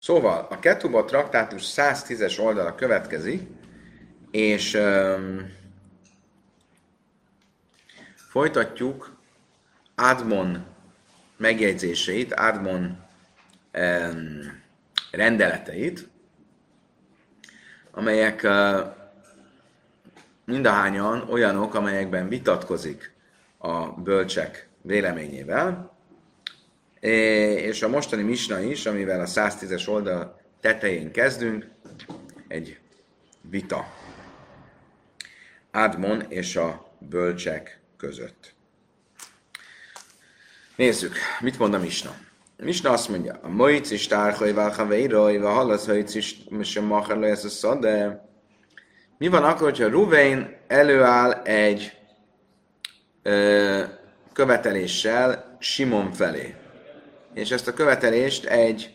Szóval a Ketuba traktátus 110-es oldala következik, és folytatjuk Admon megjegyzéseit, Admon rendeleteit, amelyek mindahányan olyanok, amelyekben vitatkozik a bölcsek véleményével, és a mostani misna is, amivel a 110-es oldal tetején kezdünk, egy vita Admon és a bölcsek között. Nézzük, mit mond a misna. A misna azt mondja, a moic is tárhaj válhaveirai, a hallasz is sem machar ez a szade. Mi van akkor, hogyha Ruvain előáll egy követeléssel Simon felé? És ezt a követelést egy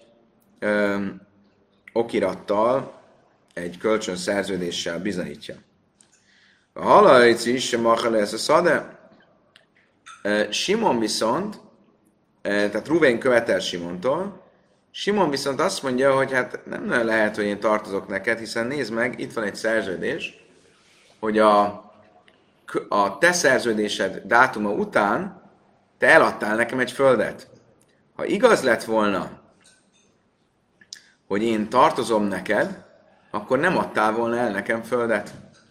okirattal, egy kölcsönszerződéssel bizonyítja. A halajc is sem akar ez a szade. Simon viszont, tehát Ruvain követel Simontól, Simon viszont azt mondja, hogy hát nem nagyon lehet, hogy én tartozok neked, hiszen nézd meg, itt van egy szerződés, hogy a te szerződésed dátuma után te eladtál nekem egy földet. Ha igaz lett volna, hogy én tartozom neked, akkor nem adtál volna el nekem földet.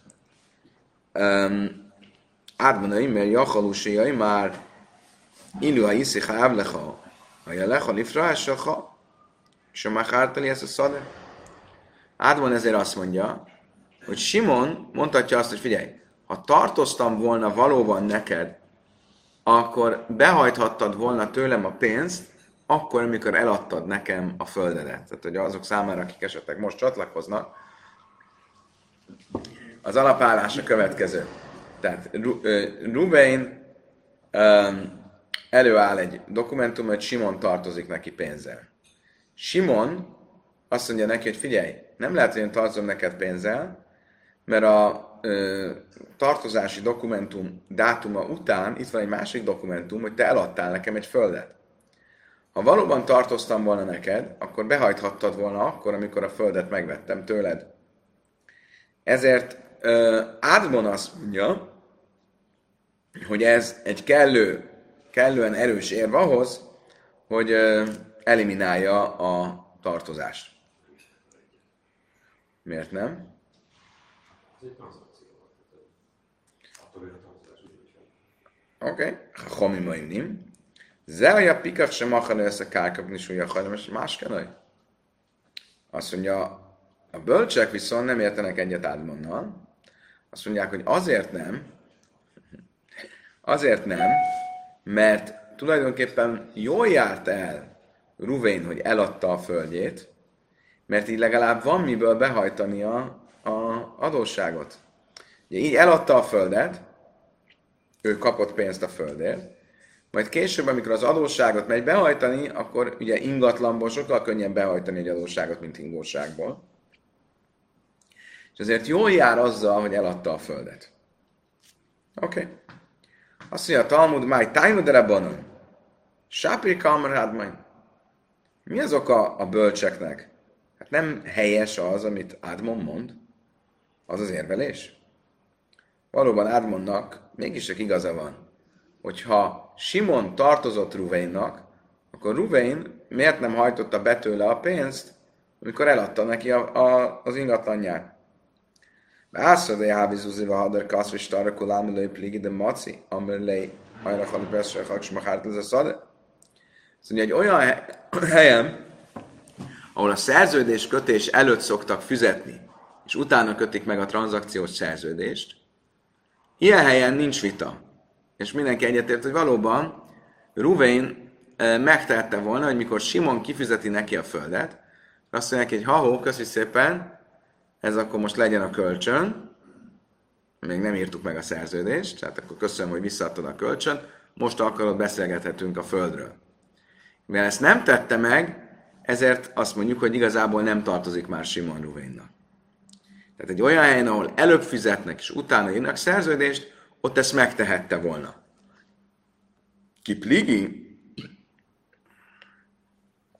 Ádmonai, mert jachalusai már ilu ha iszik ha ávlecha, ha jelecha lifrásacha, és a máhártali ezt a szade. Ádmon ezért azt mondja, hogy Simon mondhatja azt, hogy figyelj, ha tartoztam volna valóban neked, akkor behajthattad volna tőlem a pénzt, akkor, amikor eladtad nekem a földedet. Tehát, hogy azok számára, akik esetleg most csatlakoznak, az alapállás a következő. Tehát Ruvain előáll egy dokumentum, hogy Simon tartozik neki pénzzel. Simon azt mondja neki, hogy figyelj, nem lehet, hogy én tartozom neked pénzzel, mert a tartozási dokumentum dátuma után itt van egy másik dokumentum, hogy te eladtál nekem egy földet. Ha valóban tartoztam volna neked, akkor behajthattad volna akkor, amikor a földet megvettem tőled. Ezért Ádmon azt mondja, hogy ez egy kellően erős érv ahhoz, hogy eliminálja a tartozást. Miért nem? Oké, homimaimnim. Zeaja pikach sem akar lesz a kárkapni súlya hajlamas, más kell. Azt mondja, a bölcsek viszont nem értenek egyet Ádmonnal. Azt mondják, hogy azért nem, mert tulajdonképpen jól járt el Ruvain, hogy eladta a földjét, mert így legalább van miből behajtani a adósságot. Ugye így eladta a földet, ő kapott pénzt a földért, majd később, amikor az adósságot megy behajtani, akkor ugye ingatlanból sokkal könnyebb behajtani egy adósságot, mint ingóságból. És azért jól jár azzal, hogy eladta a földet. Oké. Azt mondja a Talmud, máj tájmud rabbanon, sápir kamrádmány. Mi az oka a bölcseknek? Hát nem helyes az, amit Ádmon mond? Az az érvelés? Valóban Ádmonnak mégis csak igaza van, hogyha Simon tartozott Ruvainnak, akkor Ruvain miért nem hajtotta be tőle a pénzt, amikor eladta neki az ingatlanját? Ászadé hávizuziva hadar kaszri starra kulámilői pligi de maci, amelé hajra hali beszre haksma hártaz a szade. Azt mondja, egy olyan helyen, ahol a szerződés kötés előtt szoktak fizetni, és utána kötik meg a tranzakciós szerződést, ilyen helyen nincs vita. És mindenki egyetért, hogy valóban Ruvain megtehette volna, hogy mikor Simon kifizeti neki a földet, azt mondja neki, hogy ha-hó, köszi szépen, ez akkor most legyen a kölcsön, még nem írtuk meg a szerződést, tehát akkor köszönöm, hogy visszaadtad a kölcsön, most akarod, beszélgethetünk a földről. Mivel ezt nem tette meg, ezért azt mondjuk, hogy igazából nem tartozik már Simon Ruvainnak. Tehát egy olyan helyen, ahol előbb fizetnek, és utána írnak szerződést, ott ezt megtehette volna. Kipligi?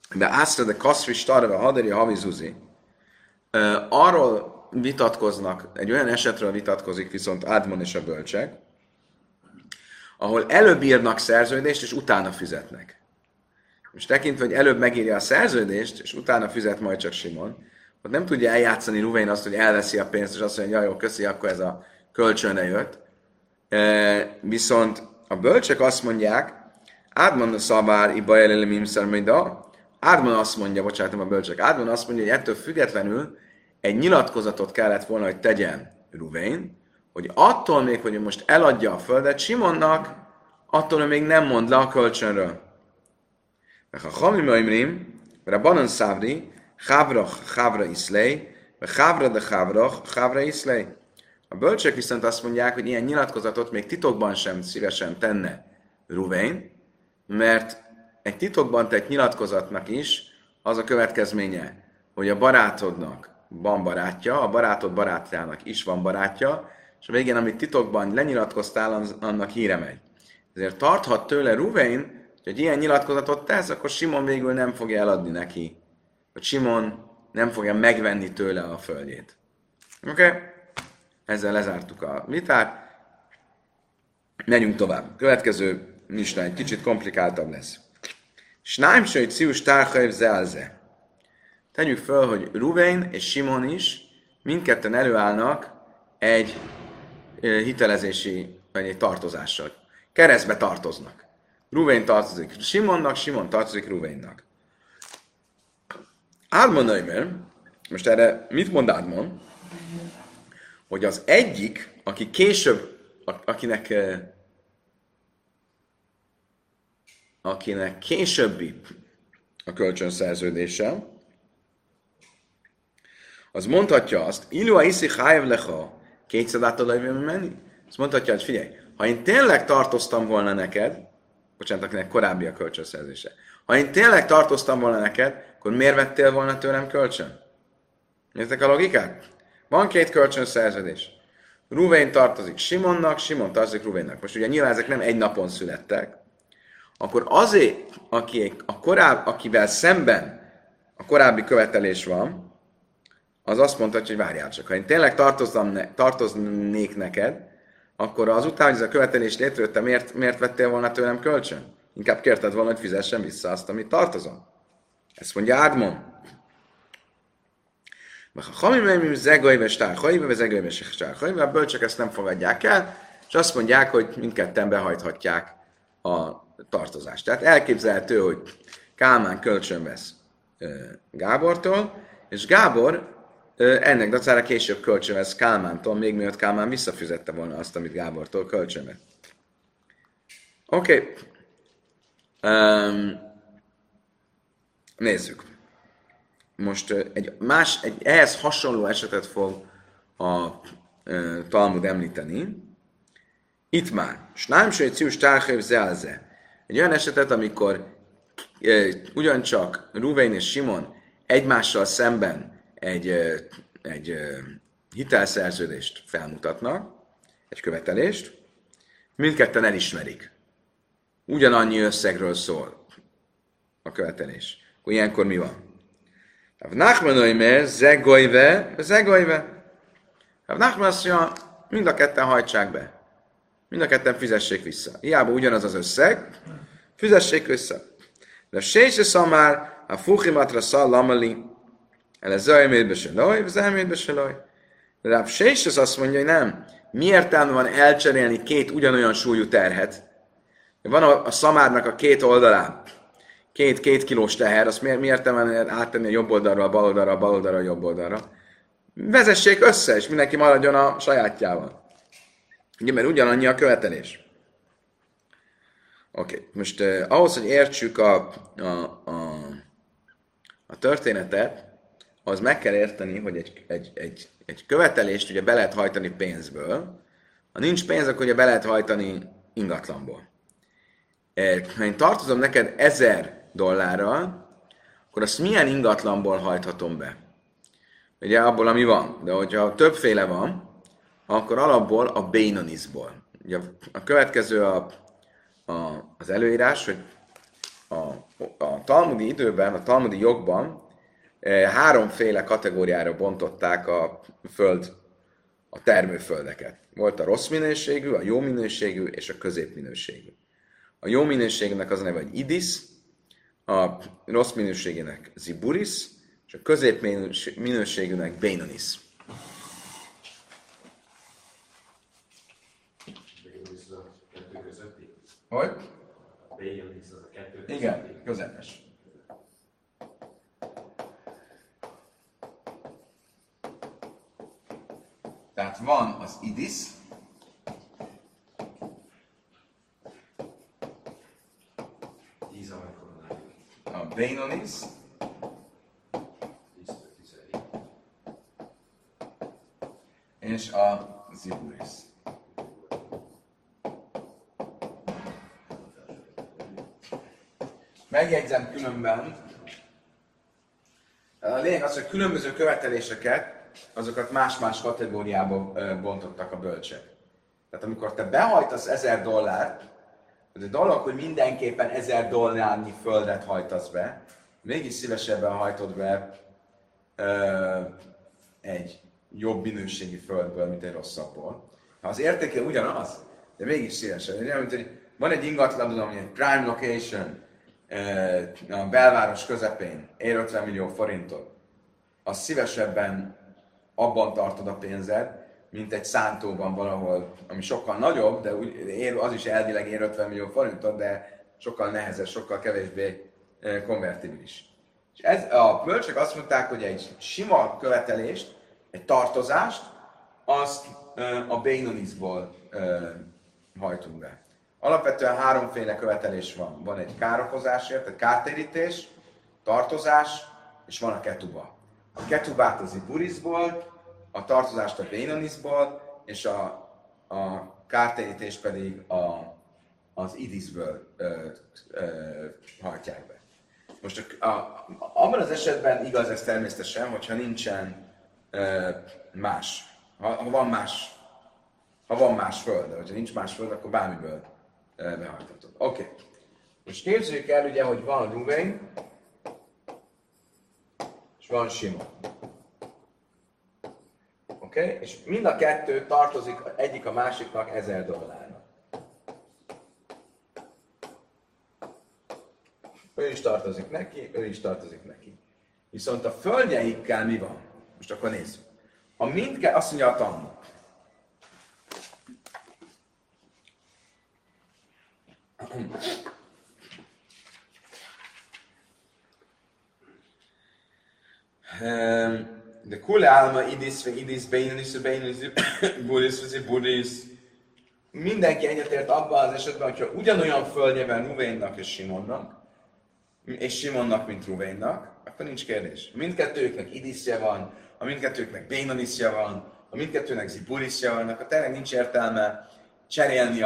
de Ászra de Kaszri Starve Haderi Havizuzi. Arról vitatkoznak, egy olyan esetről vitatkozik viszont Ádmon és a bölcsek, ahol előbb írnak szerződést, és utána fizetnek. Most tekintve, hogy előbb megírja a szerződést, és utána fizet majd csak Simon, ott nem tudja eljátszani Ruvain azt, hogy elveszi a pénzt, és azt mondja, hogy jó, köszi, akkor ez a kölcsönre jött. Viszont a bölcsek azt mondják, Ádmon a szabár, iba jelenlemim szermida, Ádmon azt mondja, bocsánatom a bölcsek, Ádmon azt mondja, hogy ettől függetlenül egy nyilatkozatot kellett volna, hogy tegyen Ruvain, hogy attól még, hogy most eladja a földet Simonnak, attól még nem mond le a kölcsönről. Mert ha Chamim Oimrim, Rabbanan Szávri, Chavra Iszlej, vagy Chavra de Chavra Iszlej. A bölcsek viszont azt mondják, hogy ilyen nyilatkozatot még titokban sem szívesen tenne Ruvain, mert egy titokban tett nyilatkozatnak is az a következménye, hogy a barátodnak van barátja, a barátod barátjának is van barátja, és a végén, amit titokban lenyilatkoztál, annak híre megy. Ezért tarthat tőle Ruvain, hogy ilyen nyilatkozatot tesz, akkor Simon végül nem fogja eladni neki. Vagy Simon nem fogja megvenni tőle a földjét. Oké? Ezzel lezártuk a vitát. Menjünk tovább. Következő misna egy kicsit komplikáltabb lesz. Snáim söjt cius tárhajv zelze. Tegyük föl, hogy Ruvain és Simon is mindketten előállnak egy hitelezési, vagy egy tartozással. Keresztbe tartoznak. Ruvain tartozik Simonnak, Simon tartozik Ruvainnak. Ádmon Ömer, most erre mit mond Ádmon? Hogy az egyik, aki később, akinek későbbi a kölcsönszerződése, az mondhatja azt, Ilua iszi hájev lecha, kétszedától menni. Azt mondhatja, hogy figyelj, ha én tényleg tartoztam volna neked, bocsánat, akinek korábbi a kölcsönszerzése, ha én tényleg tartoztam volna neked, akkor miért vettél volna tőlem kölcsön? Értek a logikát? Van két kölcsönszerződés. Ruvain tartozik Simonnak, Simon tartozik Ruvainnak. Most ugye nyilván ezek nem egy napon születtek. Akkor azért, akivel szemben a korábbi követelés van, az azt mondta, hogy várjál csak. Ha én tényleg tartoznék neked, akkor azután, hogy ez a követelés létrejött, miért vettél volna tőlem kölcsön? Inkább kérted volna, hogy fizessen vissza azt, amit tartozom. Ezt mondja Ádmon. A bölcsök ezt nem fogadják el, és azt mondják, hogy mindketten behajthatják a tartozást. Tehát elképzelhető, hogy Kálmán kölcsön vesz Gábortól, és Gábor ennek dacára később kölcsön vesz Kálmántól, még mielőtt Kálmán visszafizette volna azt, amit Gábortól kölcsön vett. Oké. Nézzük. Most egy ehhez hasonló esetet fog a Talmud említeni. Itt már. Snáim söjt cius tárhöv zelze. Egy olyan esetet, amikor ugyancsak Ruvain és Simon egymással szemben egy hitelszerződést felmutatnak, egy követelést, mindketten elismerik. Ugyanannyi összegről szól a követelés. Akkor ilyenkor mi van? Nachman oimer, zegojve. Nachman azt mondja, mind a ketten hajtsák be. Mind a ketten fizessék vissza. Hiába ugyanaz az összeg, fizessék vissza. De sése szamár, a fuchimatra szallamali, ele zajmédbe se loj, zajmédbe se loj. De a sése azt mondja, hogy nem. Mi értelme van elcserélni két ugyanolyan súlyú terhet? Van a szamárnak a két oldalán két kilós teher, azt mi értelme áttenni a jobb oldalra, a bal oldalra, a bal oldalra, a jobb oldalra? Vezessék össze, és mindenki maradjon a sajátjával. Ugye, mert ugyanannyi a követelés. Oké, most ahhoz, hogy értsük a történetet, az meg kell érteni, hogy egy követelést ugye be lehet hajtani pénzből. Ha nincs pénz, akkor ugye be lehet hajtani ingatlanból. Ha én tartozom neked $1000, akkor azt milyen ingatlanból hajthatom be? Ugye abból, ami van. De hogyha többféle van, akkor alapból a Bénonisból. Ugye a következő az előírás, hogy a talmudi időben, a talmudi jogban háromféle kategóriára bontották a termőföldeket. Volt a rossz minőségű, a jó minőségű és a középminőségű. A jó minőségűnek az a neve, hogy idis, a rossz minőségének ziburis, és a középminőségűnek beinonis. Hogy? Igen, közepes. Tehát van az idis, a beinonis, és a ziburis. Megjegyzem különben, a lényeg az, hogy különböző követeléseket, azokat más-más kategóriába bontottak a bölcsek. Tehát amikor te behajtasz $1000, az egy dolog, hogy mindenképpen $1000 földet hajtasz be, mégis szívesebben hajtod be egy jobb minőségi földből, mint egy rosszabbból. Ha az értéke ugyanaz, de mégis szívesebben. Ugye, mint hogy van egy ingatlan, ami egy prime location, a belváros közepén ér 50 millió forintot, azt szívesebben abban tartod a pénzed, mint egy szántóban valahol, ami sokkal nagyobb, de az is elvileg ér 50 millió forintot, de sokkal nehezebb, sokkal kevésbé konvertibilis. És a bölcsök azt mondták, hogy egy sima követelést, egy tartozást, azt a Beinonisból hajtunk be. Alapvetően háromféle követelés van. Van egy károkozásért, egy kártérítés, tartozás, és van a ketuba. A ketubát az Iburisból, a tartozást a Beinonisból, és a kártérítést pedig az Idisből hajtják be. Most abban az esetben igaz ez természetesen, hogyha nincsen más. Ha van más föld, de hogyha nincs más föld, akkor bármiből behajthatod. Oké. Most képzeljük el ugye, hogy van Ruvén, és van Simon. Oké? És mind a kettő tartozik egyik a másiknak $1000. Ő is tartozik neki, ő is tartozik neki. Viszont a földjeikkel mi van? Most akkor nézzük. Azt mondja a Talmud. De kule álma idis, beinonis, buris. Mindenki egyetért abban az esetben, hogyha ugyanolyan földje van Ruvénnak és Simonnak, mint Ruvénnak, akkor nincs kérdés. Mindkettőknek idisje van, a mindkettőknek beinonisja van, a mindkettőnek ziburisja van, akkor tényleg nincs értelme cserélni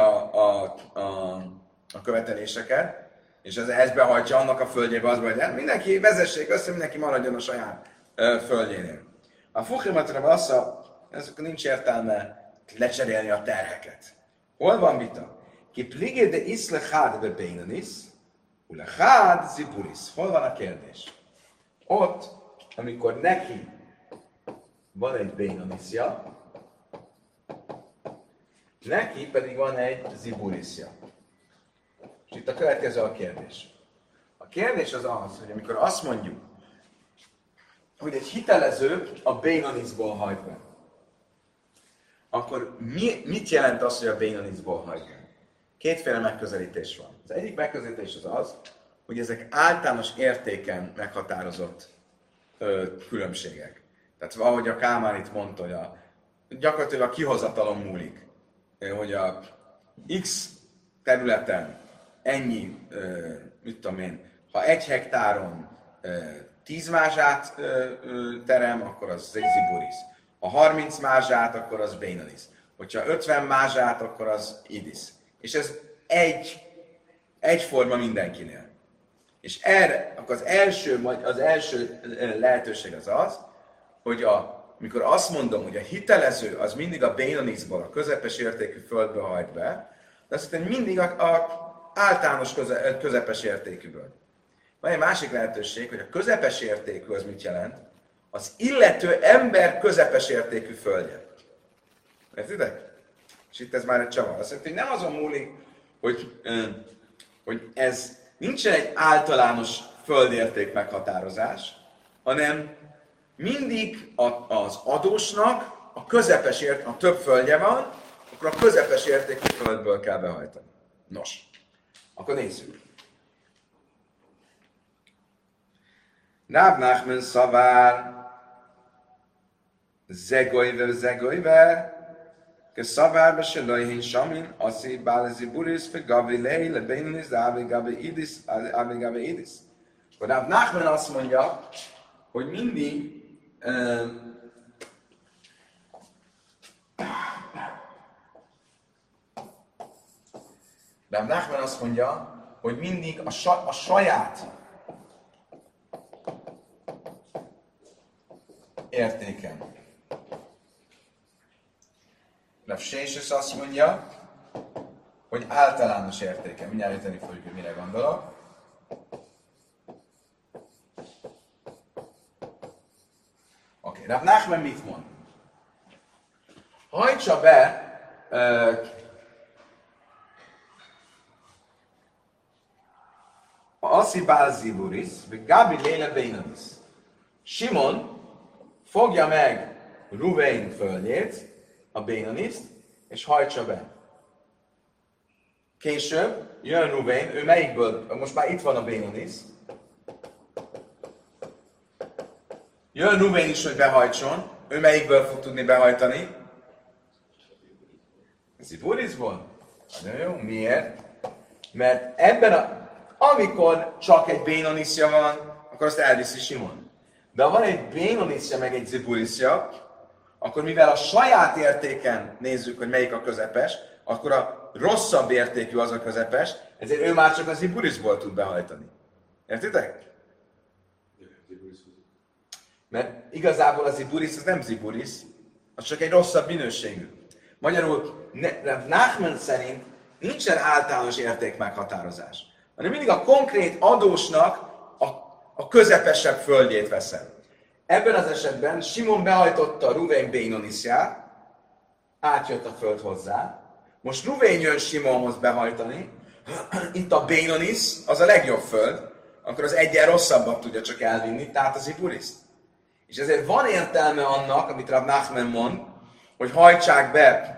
a követeléseket, és az ehhez behajtja annak a földjébe az, hogy mindenki vezessék össze, mindenki maradjon a saját földjénél. A Fuchimatra assza, ezek nincs értelme lecserélni a terheket. Hol van vita? Ki pligé de iszle chád be beinonis, ule chád ziburis. Hol van a kérdés? Ott, amikor neki van egy beinonisja, neki pedig van egy ziburisja. És itt a következő a kérdés. A kérdés az az, hogy amikor azt mondjuk, hogy egy hitelező a Beinonisból hajt be, akkor mit jelent az, hogy a Beinonisból hajt be? Kétféle megközelítés van. Az egyik megközelítés az, hogy ezek általános értéken meghatározott különbségek. Tehát ahogy a Kálmán itt mondta, hogy gyakorlatilag a kihozatalon múlik, hogy a X területen ennyi, mit tudom én, ha 1 hektáron 10 mázsát terem, akkor az ziburis. Ha 30 mázsát, akkor az beinonis. Hogyha 50 mázsát, akkor az idis. És ez egyforma mindenkinél. És erre, akkor az első lehetőség az, hogy mikor azt mondom, hogy a hitelező az mindig a beinonisból, a közepes értékű földből hajt be, de azt mondom, hogy mindig a általános közepes értékűből. Van egy másik lehetőség, hogy a közepes értékű az mit jelent? Az illető ember közepes értékű földje. Értitek? És itt ez már egy csavar. Azt jelenti, hogy nem azon múlik, hogy ez nincsen egy általános földérték meghatározás, hanem mindig az adósnak a közepes érték, ha több földje van, akkor a közepes értékű földből kell behajtani. Nos, akkor nézzük. Rav Nachman szavár zegoive כסבר בשלו הן שומין עשי בעל זיבוריס וגבי לי לבינוניס דאבי גבי אידיס. Rav Nachman azt mondja, hogy mindig Rav Nachman azt mondja, hogy mindig a saját értéken. Rav Sheshes azt mondja, hogy általános értéken. Mindjárt érteni fogjuk, hogy mire gondolok. Oké, Rav Nachman mit mond? Hajtsa be Aszi Bál Ziburis, vagy Gabi Léle Bénanis. Simon fogja meg Ruvain földjét, a Bénaniszt, és hajtsa be. Később jön Ruvain, ő melyikből, most már itt van a Bénanis. Jön Ruvain is, hogy behajtson, ő melyikből fog tudni behajtani? Ziburisból? Nagyon jó, miért? Mert amikor csak egy Bénanisja van, akkor azt elviszi Simon. De ha van egy Bénanisja meg egy Ziburisja, akkor mivel a saját értéken nézzük, hogy melyik a közepes, akkor a rosszabb értékű az a közepes, ezért ő már csak az Ziburisból tud behajtani. Értitek? Mert igazából az Ziburis az nem Ziburis, az csak egy rosszabb minőségű. Magyarul Nachman szerint nincsen általános érték meghatározás, hanem mindig a konkrét adósnak a közepesebb földjét veszem. Ebben az esetben Simon behajtotta Ruvain Bénonisját, átjött a föld hozzá. Most Ruvain jön Simonhoz behajtani, itt a Bénonis az a legjobb föld, akkor az egyen rosszabbat tudja csak elvinni, tehát az Ziburiszt. És ezért van értelme annak, amit Rav Nachman mond, hogy hajtsák be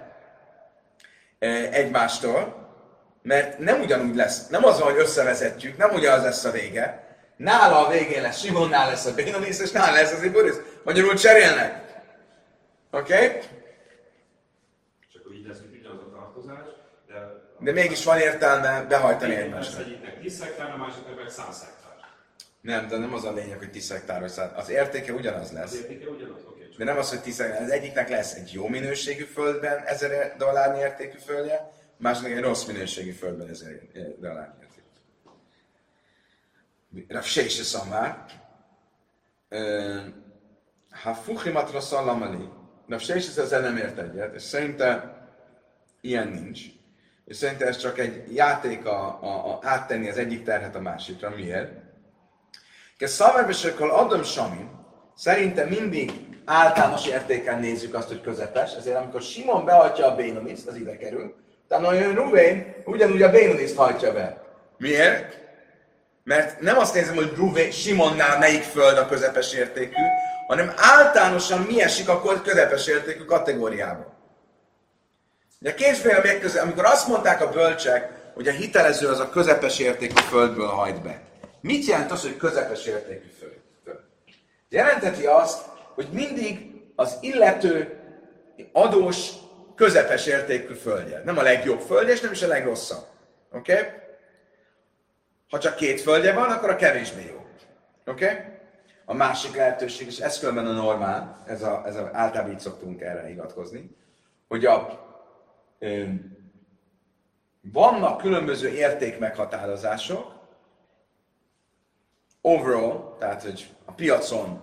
egymástól, mert nem ugyanúgy lesz, nem az, hogy összevezetjük, nem ugyanaz lesz a vége. Nála a végén lesz Simonnál lesz a Bénonis, és nála lesz az Ziburis. Magyarul cserélnek. Oké? Okay? És akkor így lesz, hogy ugyanaz a tartozás, de mégis van értelme behajtani egymást. Az egyiknek 10 hektár, a másiknak meg 100 hektár. Nem, de nem az a lényeg, hogy 10 hektár vagy 100. Az értéke ugyanaz lesz. Az értéke ugyanaz? Okay, de nem az, hogy 10 hektár. Az egyiknek lesz egy jó minőségű földben $1000 értékű földje, a másiknak egy rossz minőségű földben $1000 értékű. Rav Sheshes szamár. Ha fuchimatra szallamali. Rav Sheshes ezzel nem ért egyet, és szerinte ilyen nincs. És szerinte ez csak egy játék áttenni az egyik terhet a másikra. Miért? Szavarbesökkel Adam Sami, szerintem mindig általános értéken nézzük azt, hogy közepes, ezért amikor Simon behajtja a Bénoniszt, az ide kerül, utána jön Ruvain, ugyanúgy a Bénoniszt hajtja be. Miért? Mert nem azt nézem, hogy Ruvain, Simonnál melyik föld a közepes értékű, hanem általánosan mi esik a közepes értékű kategóriába. Ugye később, amikor azt mondták a bölcsek, hogy a hitelező az a közepes értékű földből hajt be. Mit jelent az, hogy közepes értékű föld? Jelenteti azt, hogy mindig az illető adós közepes értékű földje. Nem a legjobb földje, és nem is a legrosszabb. Oké? Okay? Ha csak 2 földje van, akkor a kevésbé jó. Oké? Okay? A másik lehetőség, és ez különben a normál, általában így szoktunk erre hivatkozni, hogy vannak különböző értékmeghatározások, overall, tehát hogy a piacon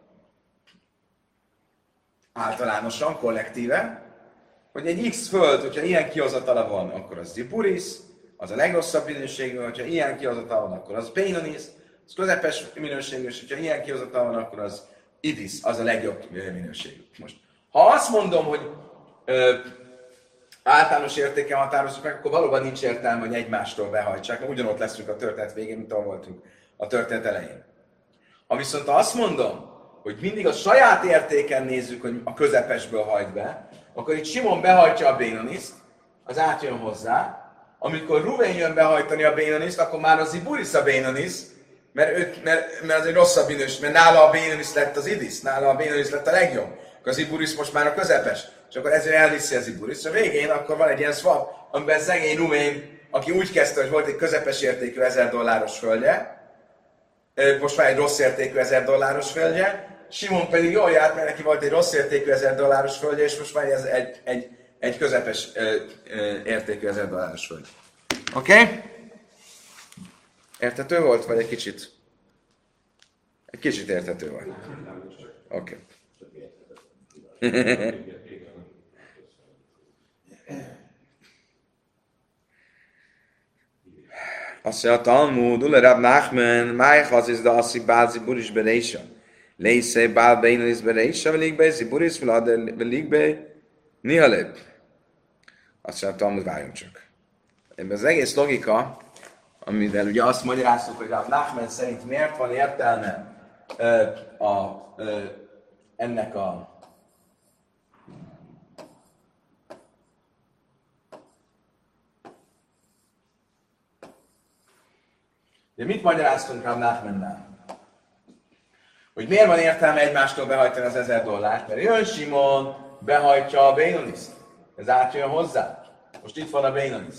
általánosan, kollektíve, hogy egy X föld, hogyha ilyen kihozatala van, akkor az Ziburis, az a legrosszabb minőségű, hogyha ilyen kihozatala van, akkor az Bénonis, Ez közepes minőségű, és hogyha ilyen kihozatal van, akkor az idis, az a legjobb minőségű. Most, ha azt mondom, hogy általános értéken határozzuk meg, akkor valóban nincs értelme, hogy egymástól behajtsák, mert ugyanott leszünk a történet végén, mint ahol voltunk a történet elején. Ha viszont azt mondom, hogy mindig a saját értéken nézzük, hogy a közepesből hajt be, akkor itt Simon behajtja a Bénoniszt, az átjön hozzá. Amikor Ruvén jön behajtani a Bénoniszt, akkor már az Ziburis a Bénonis, mert az egy rosszabb minőség, mert nála a Bénonis lett az idis, nála a Bénonis lett a legjobb. Akkor az Ziburis most már a közepes. És akkor ezért elviszi az Ziburis. A végén akkor van egy ilyen swap, amiben szegény Ruvén, aki úgy kezdte, hogy volt egy közepes értékű $1000 földje, most már egy rossz értékű $1000 földje, Simon pedig jól járt, mert neki volt egy rossz értékű $1000 földje, és most már ez egy közepes értékű $1000 földje. Oké? Okay? Érthető volt, vagy egy kicsit? Egy kicsit érthető volt. Oké. Okay. Azt mondja a Talmud, Ule Rab Nachman, májház is da aszik bál ziburis bereisa. Lészé bál bénelis bereisa, velik be ziburis, velik be nihaleb. Azt mondja a Talmud, várjunk csak. Ebben az egész logika, amivel ugye azt magyaráztuk, hogy Rab Nachman szerint miért van értelme ennek a de mit magyaráztunk Rab Nachmannál? Hogy miért van értelme egymástól behajtani az $1000? Mert jön Simon, behajtja a Bénoniszt. Ez átjön hozzá. Most itt van a Bénonis.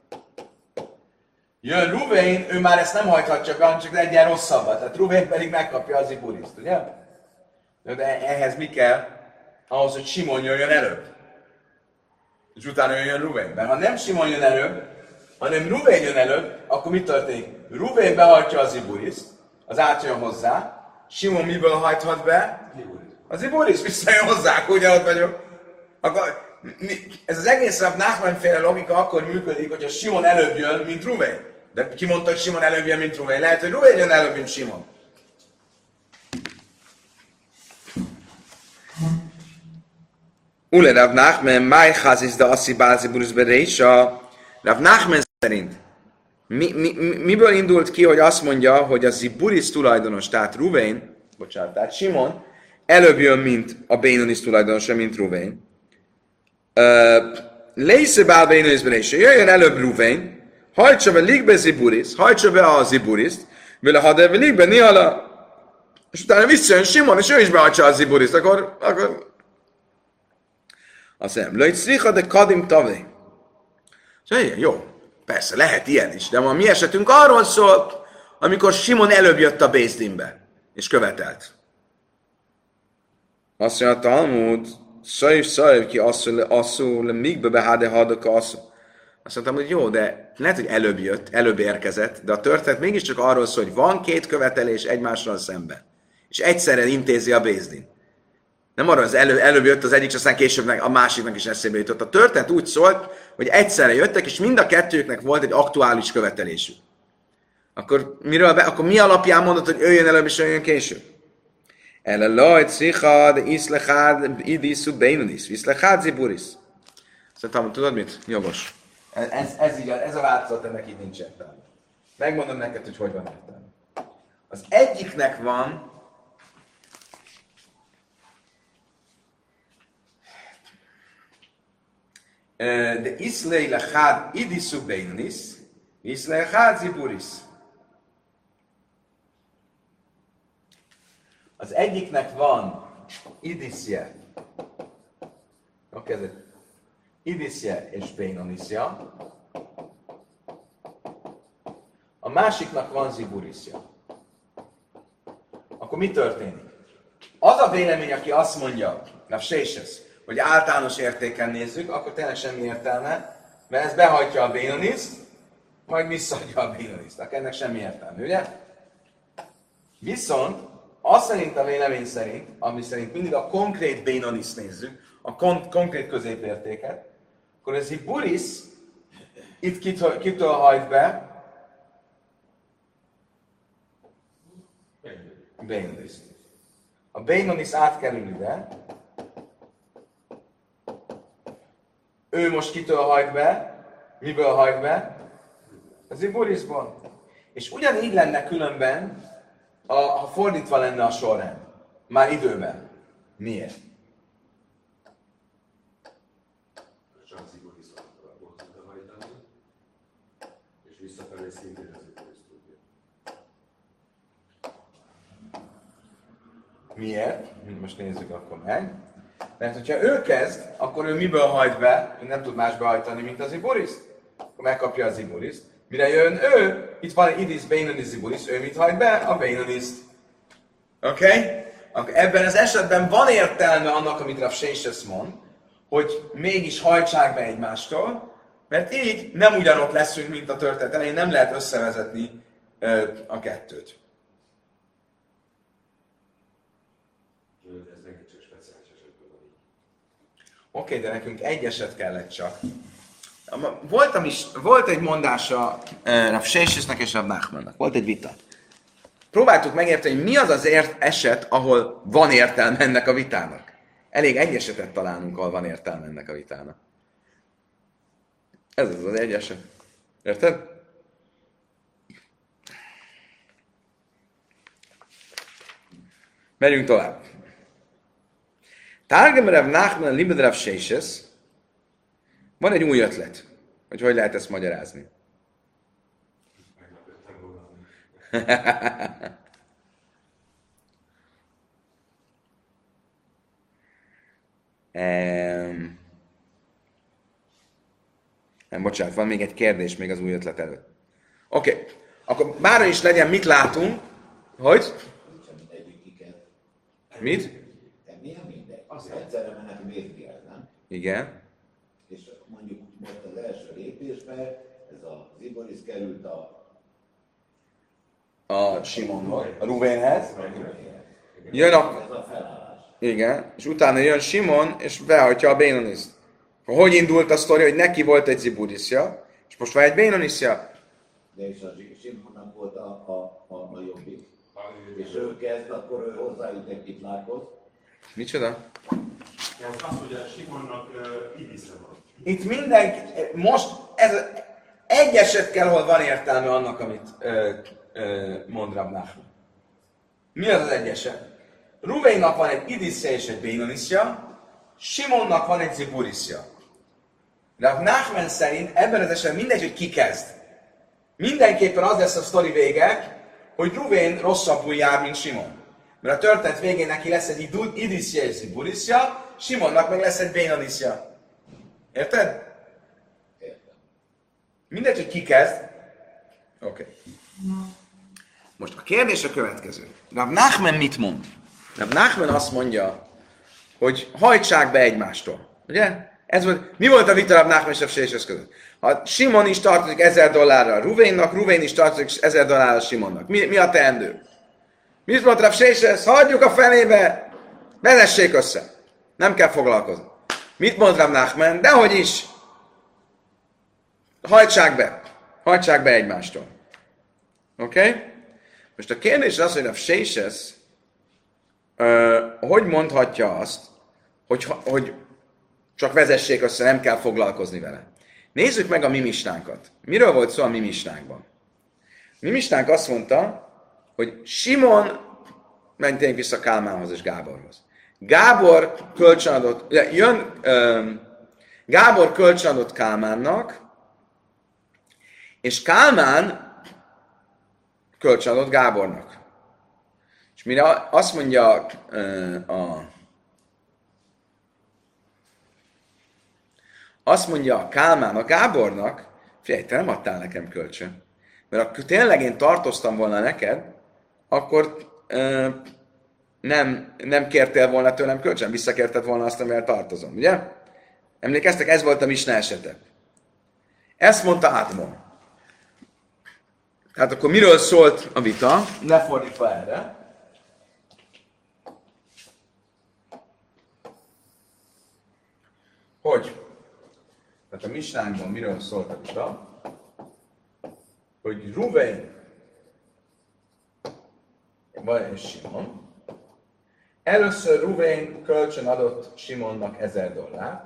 Jön Ruvén, ő már ezt nem hajthatja be, hanem csak egyen rosszabbat. Tehát Ruvén pedig megkapja az Ziburiszt, ugye? De ehhez mi kell? Ahhoz, hogy Simon jöjjön előbb. És utána jöjjön Ruvén. Mert ha nem Simon jön előbb, hanem Ruvén jön előbb, akkor mi történik? Ruvén behajtja az Ziburiszt, az átjön hozzá. Simon miből hajthat be? Az Ziburiszt visszajön hozzá, ugyanott vagyok. Akkor, ez az egész Rab Nachman féle logika akkor működik, hogyha Simon előbb jön, mint Ruvén. De ki mondta, hogy Simon előbb jön, mint Ruvén? Lehet, hogy Ruvén jön előbb, mint Simon. Ule Rab Nachman, máj chazis da aszi bál Ziburis bereisa. Rab Nachman szerint miből indult ki, hogy azt mondja, hogy a Ziburis tulajdonos, tehát tehát Simon, előbb jön, mint a Bénonis tulajdonosa, mint Ruvén. Lésze bál Bénonis bereisa, jöjjön előbb Ruvén, hajtsa be ligbe Ziburis, hajtsa be a Ziburiszt, vele ha de ligbe nihala, és utána visszajön Simon, és ő is behajtsa a Ziburiszt, akkor azt mondja, löjt szricha de kadim tavé. Jó, persze, lehet ilyen is, de a mi esetünk arról szólt, amikor Simon előbb jött a Bézdinbe, és követelt. Azt mondja a Talmud, szajv ki asszul, mikbe beháde hadaka asszul. Azt mondtam, hogy jó, de lehet, hogy előbb érkezett, de a történet mégiscsak arról szól, hogy van két követelés egymással szemben, és egyszerre intézi a Bézdin. Nem arra, az előbb jött az egyik, és aztán később a másiknak is eszébe jutott. A történet úgy szólt, hogy egyszerre jöttek, és mind a kettőknek volt egy aktuális követelésük. Akkor mi alapján mondod, hogy ő jön előbb, és ő jön később? Ele lajt, szichad, iszlehád, idiszu, bénunis, iszlehád, ziburis. Szerintem, tudod mit? Jogos. Ez a változat, ennek így nincs értelme. Megmondom neked, hogy van értelme. Az egyiknek van de iszlei lehád idiszu bénunis, iszlei lehád ziburis. Az egyiknek van idiszje, idiszje és bénonisja, a másiknak van ziburisja. Akkor mi történik? Az a vélemény, aki azt mondja, hogy általános értéken nézzük, akkor tényleg semmi értelme, mert ez behajtja a bénoniszt, majd visszaadja a bénoniszt. Akkor ennek semmi értelme, ugye? Viszont azt szerint a vélemény szerint, ami szerint mindig a konkrét bénoniszt nézzük, a konkrét középértéket, akkor ez Ziburis itt kitől hajt be? Bénoniszt. A Bénoniszt átkerül ide. Ő most kitől hajt be? Miből hajt be? Az Iburiszból. És ugyanígy lenne különben, ha fordítva lenne a sorrend. Már időben. Miért? Csak az Iborisz volt a hajtani, és visszafelé szintén az Iborisz tudja. Miért? Most nézzük akkor meg. Mert hogyha ő kezd, akkor ő miből hajt be? Ő nem tud más behajtani, mint az Iboriszt. Akkor megkapja az Iboriszt. Mire jön ő, itt van Idis Bénonis Iboris, ő mit hajt be? A Bénoniszt. Oké? Akkor ebben az esetben van értelme annak, amit Rav Seises mond, hogy mégis hajtsák be egymástól, mert így nem ugyanott leszünk, mint a történet elején, nem lehet összevezetni a kettőt. Ez nekik csak speciális esetben van így. Oké, de nekünk egy eset kellett csak. Volt egy mondása Rav Seisesnek és Rav Nachmannak. Volt egy vita. Próbáltuk megérteni, hogy mi az az eset, ahol van értelme ennek a vitának. Elég egy esetet találnunk, ahol van értelme ennek a vitának. Ez az egy eset. Érted? Merjünk tovább. Targum Rav Nachman libed Rav Seises. Van egy új ötlet, hogy lehet ezt magyarázni. Meglepődtem volna. Nem, bocsánat, van még egy kérdés még az új ötlet előtt. Oké, akkor bárha is legyen, mit látunk? Hogy? Mit? Milyen mindegy? Egyszerre mennek mértékkel, nem? Igen. És mondjuk most az első lépésben ez az Iborisz került A Simonhoz, a Ruvénhez. Jön a... ez a felállás. Igen, és utána jön Simon, és behajtja a Bénoniszt. Hogy indult a sztori, hogy neki volt egy Ziburiszja, és most van egy Bénonisja? De és a Simonnak volt a jobbik. És ő kezd, akkor ő hozzájut egy pitlákhoz. Micsoda? Ez az, hogy a Simonnak Ibisze van. Itt mindenki, most ez egy eset kell, hol van értelme annak, amit mond Rav Nachman. Mi az az egy eset? Ruvénnak van egy Idiszja és egy Bénonisja, Simonnak van egy Ziburiszja. Rav Nachman szerint ebben az esetben mindegy, hogy ki kezd. Mindenképpen az lesz a sztori vége, hogy Ruvén rosszabbul jár, mint Simon. Mert a történet végén neki lesz egy Idiszja és Ziburiszja, Simonnak meg lesz egy Bénonisja. Érted? Értem. Mindegy, hogy ki kezd. Oké. Most a kérdés a következő. Rav Nachman mit mond? Rav Nachman azt mondja, hogy hajtsák be egymástól. Ugye? Ez volt, mi volt a vita Rav Nachman és Rav Seises között? Ha Simon is tartozik $1000 Ruvénnak, Ruvén is tartozik $1000 Simonnak. Mi a teendő? Mit mondta Rav Seises? Hagyjuk a fenébe, vezessék össze. Nem kell foglalkozni. Mit mond Rav Nachman? Dehogy is. Hajtsák be egymástól. Oké? Okay? Most a kérdés az, hogy Rav Seises hogy mondhatja azt, hogy csak vezessék össze, nem kell foglalkozni vele. Nézzük meg a mi misnánkat. Miről volt szó a mi misnánkban? Mi misnánk azt mondta, hogy Simon, menjünk vissza Kálmánhoz és Gáborhoz. Gábor kölcsönadott Kálmánnak, és Kálmán kölcsönadott Gábornak. És mire azt mondja a Kálmán a Gábornak, figyelj, te nem adtál nekem kölcsön. Mert ha tényleg én tartoztam volna neked, akkor nem kértél volna tőlem kölcsön, visszakérted volna azt, amivel tartozom, ugye? Emlékeztek, ez volt a misna esete. Ezt mondta Átmon. Tehát akkor miről szólt a vita? Lefordítva erre. Hogy? Tehát a misnánkban miről szólt a vita? Hogy Ruvén és Simon. Először Ruvén kölcsön adott Simonnak $1000.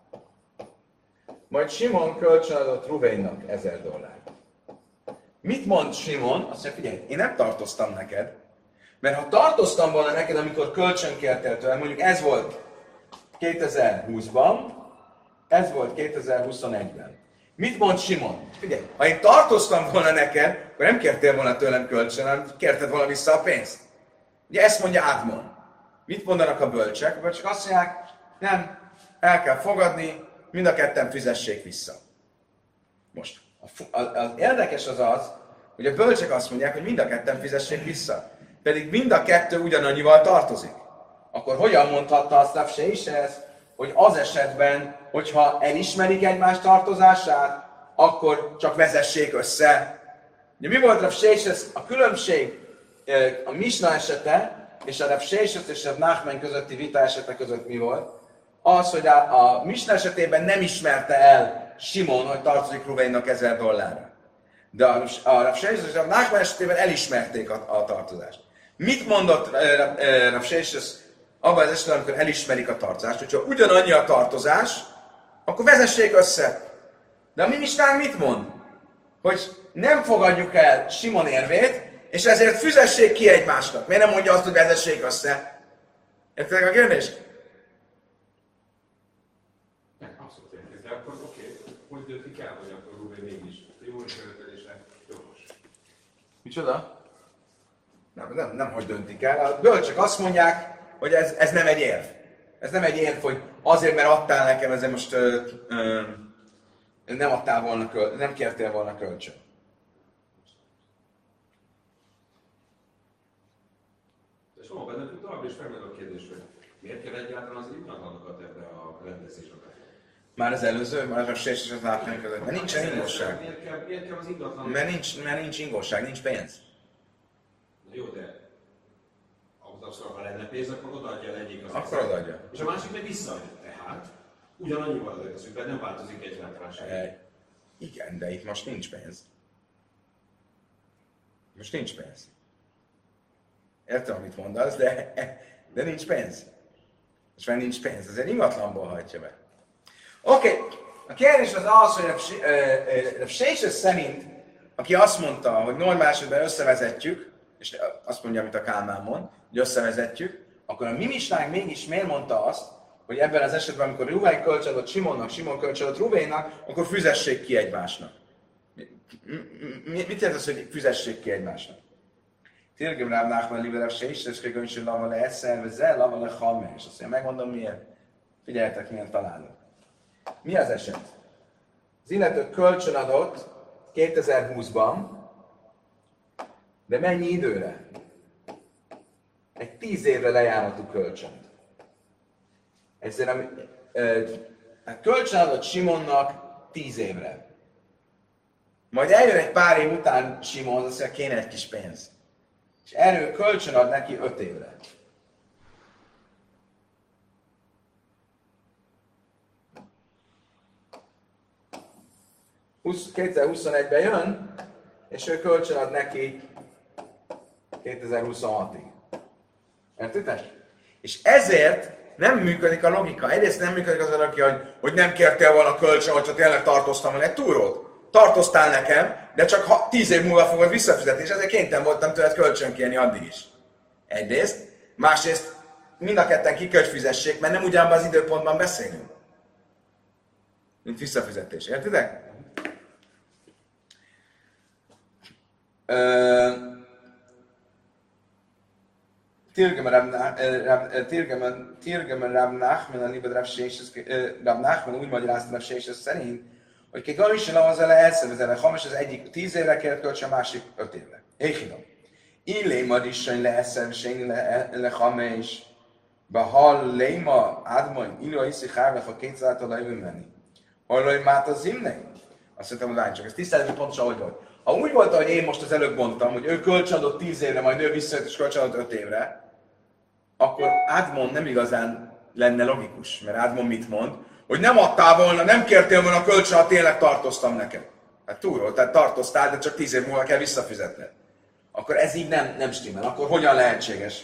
Majd Simon kölcsön adott Ruvénnak $1000. Mit mond Simon? Azt mondja, figyelj, én nem tartoztam neked, mert ha tartoztam volna neked, amikor kölcsön kértél tőlem, mondjuk ez volt 2020-ban, ez volt 2021-ben. Mit mond Simon? Figyelj, ha én tartoztam volna neked, akkor nem kértél volna tőlem kölcsön, hanem kérted volna vissza a pénzt. Ugye ezt mondja Ádmon. Mit mondanak a bölcsek? A bölcsek azt mondják, nem, el kell fogadni, mind a ketten fizessék vissza. Most, az érdekes az, hogy a bölcsek azt mondják, hogy mind a ketten fizessék vissza. Pedig mind a kettő ugyanannyival tartozik. Akkor hogyan mondhatta azt Rav Sheshes, hogy az esetben, hogyha elismerik egymás tartozását, akkor csak vezessék össze. Ugye mi volt Rav Sheshes? A különbség a Misna esete és a Rav Sheshes és a Rav Nachman közötti vita esete között mi volt? Az, hogy a Misna esetében nem ismerte el Simon, hogy tartozik Ruvénnak $1000. De a Rav Sheshes és a Rav Nachman esetében elismerték a tartozást. Mit mondott Rav Sheshes abban az esetben, amikor elismerik a tartozást, hogyha ugyanannyi a tartozás, akkor vezessék össze. De a mi misnánk mit mond? Hogy nem fogadjuk el Simon érvét, és ezért fizessék ki egymásnak. Miért nem mondja azt, hogy vezessék össze? Értek a kérdést? Abszolút értek, de akkor oké, hogy döntik el, hogy akkor Rubén mégis jó követelése jogos? Micsoda? Nem hogy döntik el. A bölcsek azt mondják, hogy ez nem egy érv. Ez nem egy érv, hogy azért, mert adtál nekem, ezért most nem kértél volna kölcsön. És van benne tovább is felmerül a kérdés, hogy miért kell egyáltalán az ingatlanokat ebbe a rendezésbe? Már az előző, már a sés és az átmenő között. Mert nincsen ingóság. Miért kell az ingatlan? Mert nincs ingóság, nincs pénz. Na jó, de ha lenne pénz, akkor odaadja el egyik az akkor odaadja. És a másik meg visszaadja. Tehát ugyanannyival az összükben nem változik egyáltalán semmi. Igen, de itt most nincs pénz. Most nincs pénz. Értem, amit mondasz, de nincs pénz. És már nincs pénz, azért ingatlanból hajtja be. Oké, a kérdés az, hogy a Sheshes szerint, aki azt mondta, hogy normál esetben összevezetjük, és azt mondja, amit a Kálmán mond, hogy összevezetjük, akkor a mi misnánk mégis miért mondta azt, hogy ebben az esetben, amikor Ruvén kölcsönadott Simonnak, Simon kölcsönadott Ruvénnak, akkor fizessék ki egymásnak. Mit jelent az, hogy fizessék ki egymásnak? Tirgem Rav Nachman libe Rav Sheshes, hogy is lava le eszer, vagy zel lava le hammer. És azt mondja, megmondom miért. Figyeljetek, milyen találunk. Mi az eset? Az illető kölcsönadott 2020-ban, de mennyi időre? Egy 10 évre lejáratú kölcsönt. Ezért a kölcsön adott Simonnak 10 évre. Majd eljön egy pár év után Simon, azt mondja, kéne egy kis pénz. És erről kölcsön ad neki 5 évre. – 2021-ben jön, és ő kölcsön ad neki 2026-ig. Értitek? És ezért nem működik a logika. Egyrészt nem működik az a logika, hogy nem kértél volna kölcsön, hogyha tényleg tartoztam volna egy túrót. Tartoztál nekem, de csak 10 év múlva fogod visszafizetni, és ezért kénytelen voltam tőled kölcsön kérni addig is. Egyrészt. Másrészt mind a ketten ki kell, hogy fizessék, mert nem ugyanabban az időpontban beszélünk. Mint visszafizetés. Értitek? Tirgem Rav Nachman, a Libed Rav Sheshes, Rav Nachman úgy magyarázta Rav Sheshes szerint, hogy ki Gamisel az ele elszervezele, hamis az egyik 10 évre kért kölcsön, a másik 5 évre. Éhidom. Illé marissain le elszervesény le hamis, bahal léma ádmon, illó iszi hárlef a 200-tól a jövőmenni. Hallói mát az zimnek? Azt mondtam, hogy csak ez tisztelni pontosan hogy volt. Ha úgy volt, ahogy én most az előbb mondtam, hogy ő kölcsönadott 10 évre, majd ő visszajött és kölcsönadott 5 évre, akkor Ádmon nem igazán lenne logikus. Mert Ádmon mit mond? Hogy nem adtál volna, nem kértél volna kölcsön, ha tényleg tartoztam neked. Hát túlról, tehát tartoztál, de csak 10 év múlva kell visszafizetned. akkor ez így nem stimmel. Akkor hogyan lehetséges?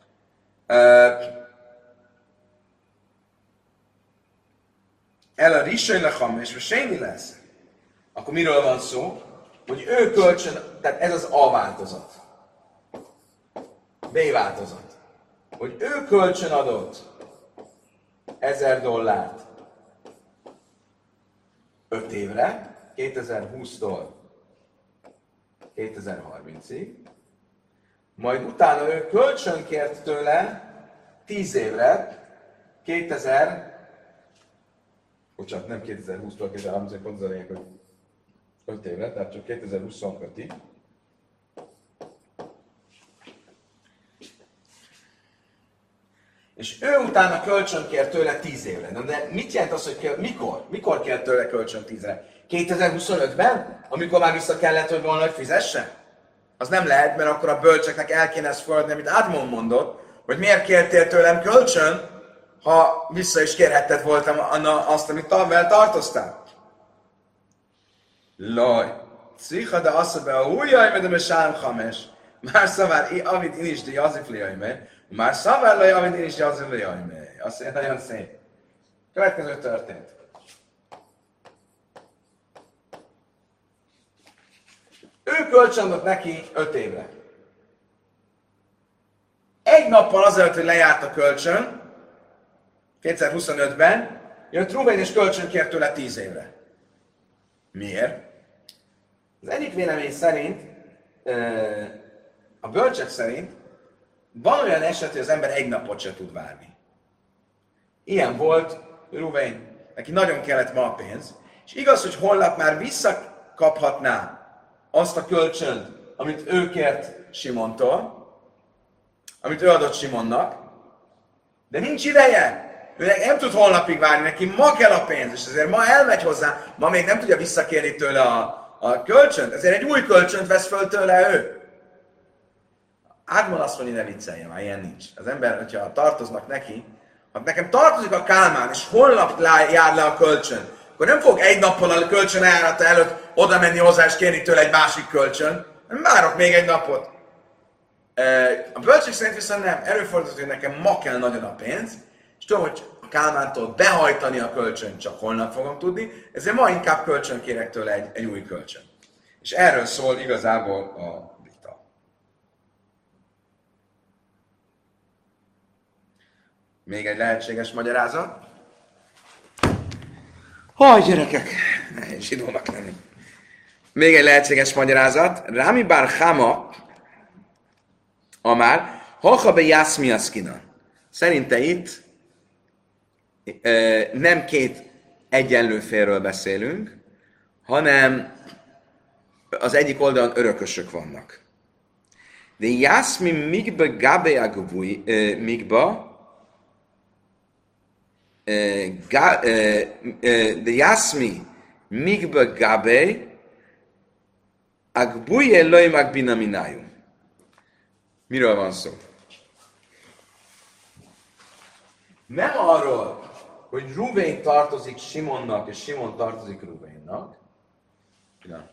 El a Rishon lecham, és Séni lesz. Akkor miről van szó? Hogy ő kölcsön, tehát ez az A változat. B változat. Hogy ő kölcsön adott $1000 5 évre, 2020-tól 2030-ig, majd utána ő kölcsön kért tőle 10 évre, nem 2020-tól 2030-ig, pont az a lényeg, hogy 5 évre, tehát csak 2025-ig. És ő utána kölcsön kér tőle 10 évre. De mit jelent az, hogy mikor? Mikor kér tőle kölcsön 10 évre? 2025-ben? Amikor már vissza kellett, hogy volna, hogy fizesse? Az nem lehet, mert akkor a bölcseknek el kéne ezt fogadni, amit Ádmon mondott, hogy miért kértél tőlem kölcsön, ha vissza is kérhetted voltam azt, amit vele tartoztál. Laj. Cicha de azt be a hújjaj, mert a sám hames. Már szavár, amit én is, de jazif liajme. Már szavár laj, amit én is jazif liajme. Azt mondja, nagyon szép. Következő történt. Ő kölcsönadott neki 5 évre. Egy nappal azelőtt, hogy lejárt a kölcsön, 2025-ben, jött Ruvén és kölcsön kért tőle 10 évre. Miért? Az egyik vélemény szerint, a bölcsek szerint van olyan eset, hogy az ember egy napot se tud várni. Ilyen volt Ruvén, neki nagyon kellett ma a pénz, és igaz, hogy holnap már visszakaphatná azt a kölcsönt, amit ő kért Simontól, amit ő adott Simonnak, de nincs ideje. Ő nem tud holnapig várni, neki ma kell a pénz, és ezért ma elmegy hozzá, ma még nem tudja visszakérni tőle a kölcsönt, ezért egy új kölcsönt vesz föl tőle ő. Ádmon azt mondja, ne vicceljen, már ilyen nincs. Az ember, hogyha tartoznak neki, ha nekem tartozik a Kálmán, és holnap jár le a kölcsön, akkor nem fog egy nappal a kölcsön elrata előtt oda menni hozzá és kérni tőle egy másik kölcsön, hanem várok még egy napot. A bölcsek szerint viszont nem, előfordult, hogy nekem ma kell nagyon a pénz, és tudom, hogy a Kálmántól behajtani a kölcsön csak holnap fogom tudni, ezért ma inkább kölcsön kérek tőle egy új kölcsön. És erről szól igazából a vita. Még egy lehetséges magyarázat. Gyerekek! Ne, zsidónak lenni. Még egy lehetséges magyarázat. Rami bar Chama Amár, Hacha be Jászmi Aszkina. Szerinte itt nem két egyenlő félről beszélünk, hanem az egyik oldalon örökösök vannak. De Jászmi migbe gabe agvui, de Jászmi migbe gabe agbui eloi magbina minájum. Miről van szó? Nem arról, hogy Ruvén tartozik Simonnak, és Simon tartozik Ruvénnak. Ja.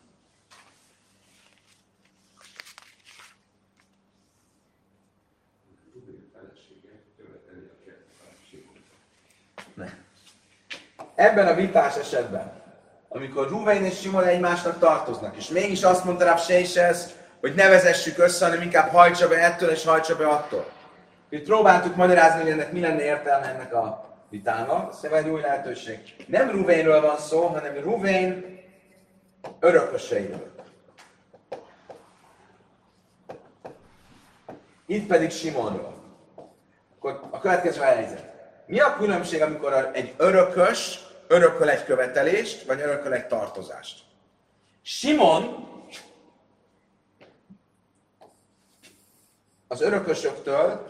Ebben a vitás esetben, amikor Ruvén és Simon egymásnak tartoznak, és mégis azt mondta Rav Seises, hogy ne vezessük össze, hanem inkább hajtsa be ettől, és hajtsa be attól. Itt próbáltuk magyarázni, hogy ennek mi lenne értelme ennek a vitának, szóval egy új lehetőség. Nem Ruvénről van szó, hanem Ruvén örököseiről. Itt pedig Simonról. Akkor a következő a helyzet. Mi a különbség, amikor egy örökös örököl egy követelést, vagy örököl egy tartozást? Simon az örökösöktől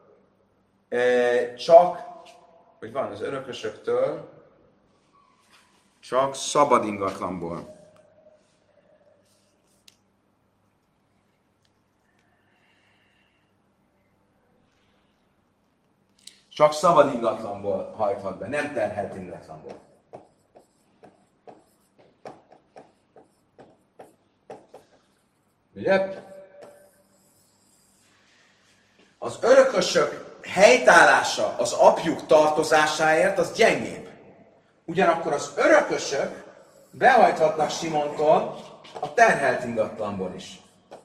az örökösöktől csak szabad ingatlanból. Csak szabad ingatlanból hajthat be, nem terhelt ingatlanból. Ugye? az örökösök helytállása az apjuk tartozásáért az gyengébb. Ugyanakkor az örökösök behajthatnak Simontól a terhelt ingatlanból is.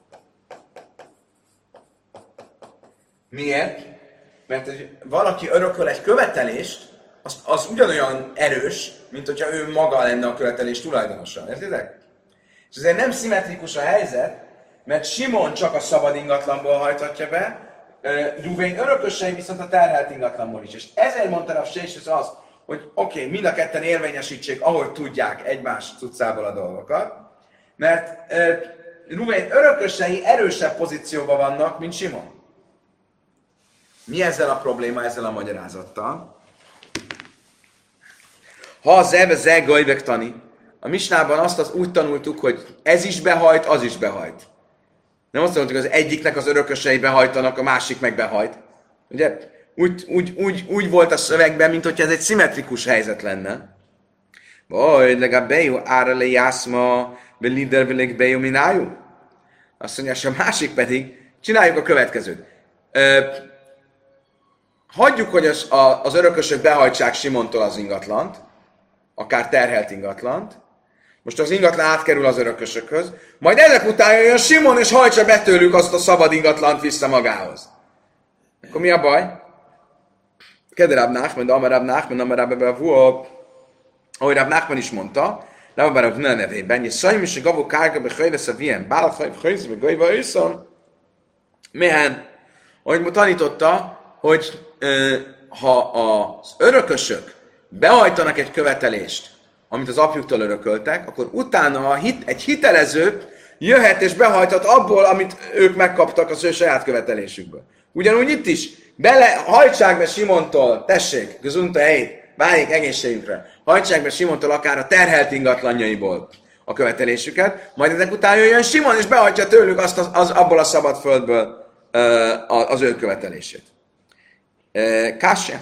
Miért? Mert hogy valaki örököl egy követelést, az ugyanolyan erős, mint hogyha ő maga lenne a követelés tulajdonosa. Értitek? És ezért nem szimmetrikus a helyzet, mert Simon csak a szabad ingatlanból hajthatja be, Ruvén örökösei viszont a terhelt ingatlanból is. És ezért mondta a Sésüsz azt, hogy oké, mind a ketten érvényesítsék, ahogy tudják egymás cuccából a dolgokat, mert Ruvén örökösei erősebb pozícióban vannak, mint Simon. Mi ezzel a probléma, ezzel a magyarázattal? Ha az zeve gajvek tani, a misnában azt úgy tanultuk, hogy ez is behajt, az is behajt. Nem azt mondtuk, hogy az egyiknek az örökösei behajtanak, a másik meg behajt. Ugye? Úgy volt a szövegben, mint hogyha ez egy szimmetrikus helyzet lenne. Vagy legalább bejó árale jászma, belider vileg bejó minájú. Azt mondja, és a másik pedig, csináljuk a következőt. Hagyjuk, hogy az örökösök behajtsák Simontól az ingatlant, akár terhelt ingatlant. Most az ingatlan átkerül az örökösökhöz, majd ezek után jön Simon, és hajtsa be tőlük azt a szabad ingatlant vissza magához. Akkor mi a baj? Kederáb Nachman, Amaráb Nachman, Amaráb ebbe a vuop. Ahogy Ráb Nachman is mondta, Ráb Vuna nevében, és Szajm is a gavó kárga behajvesz a vien, bálhajv hajvesz a gajva őszon. Mehen, ahogy tanította, hogy ha az örökösök behajtanak egy követelést, amit az apjuktól örököltek, akkor utána egy hitelező jöhet és behajthat abból, amit ők megkaptak az ő saját követelésükből. Ugyanúgy itt is, hajtsák be Simontól, tessék, közunta helyt, váljék egészségükre, hajtsák be Simontól akár a terhelt ingatlanjaiból a követelésüket, majd ezek után jöjjön Simon és behajtja tőlük abból a szabad földből az ő követelését. Kásse.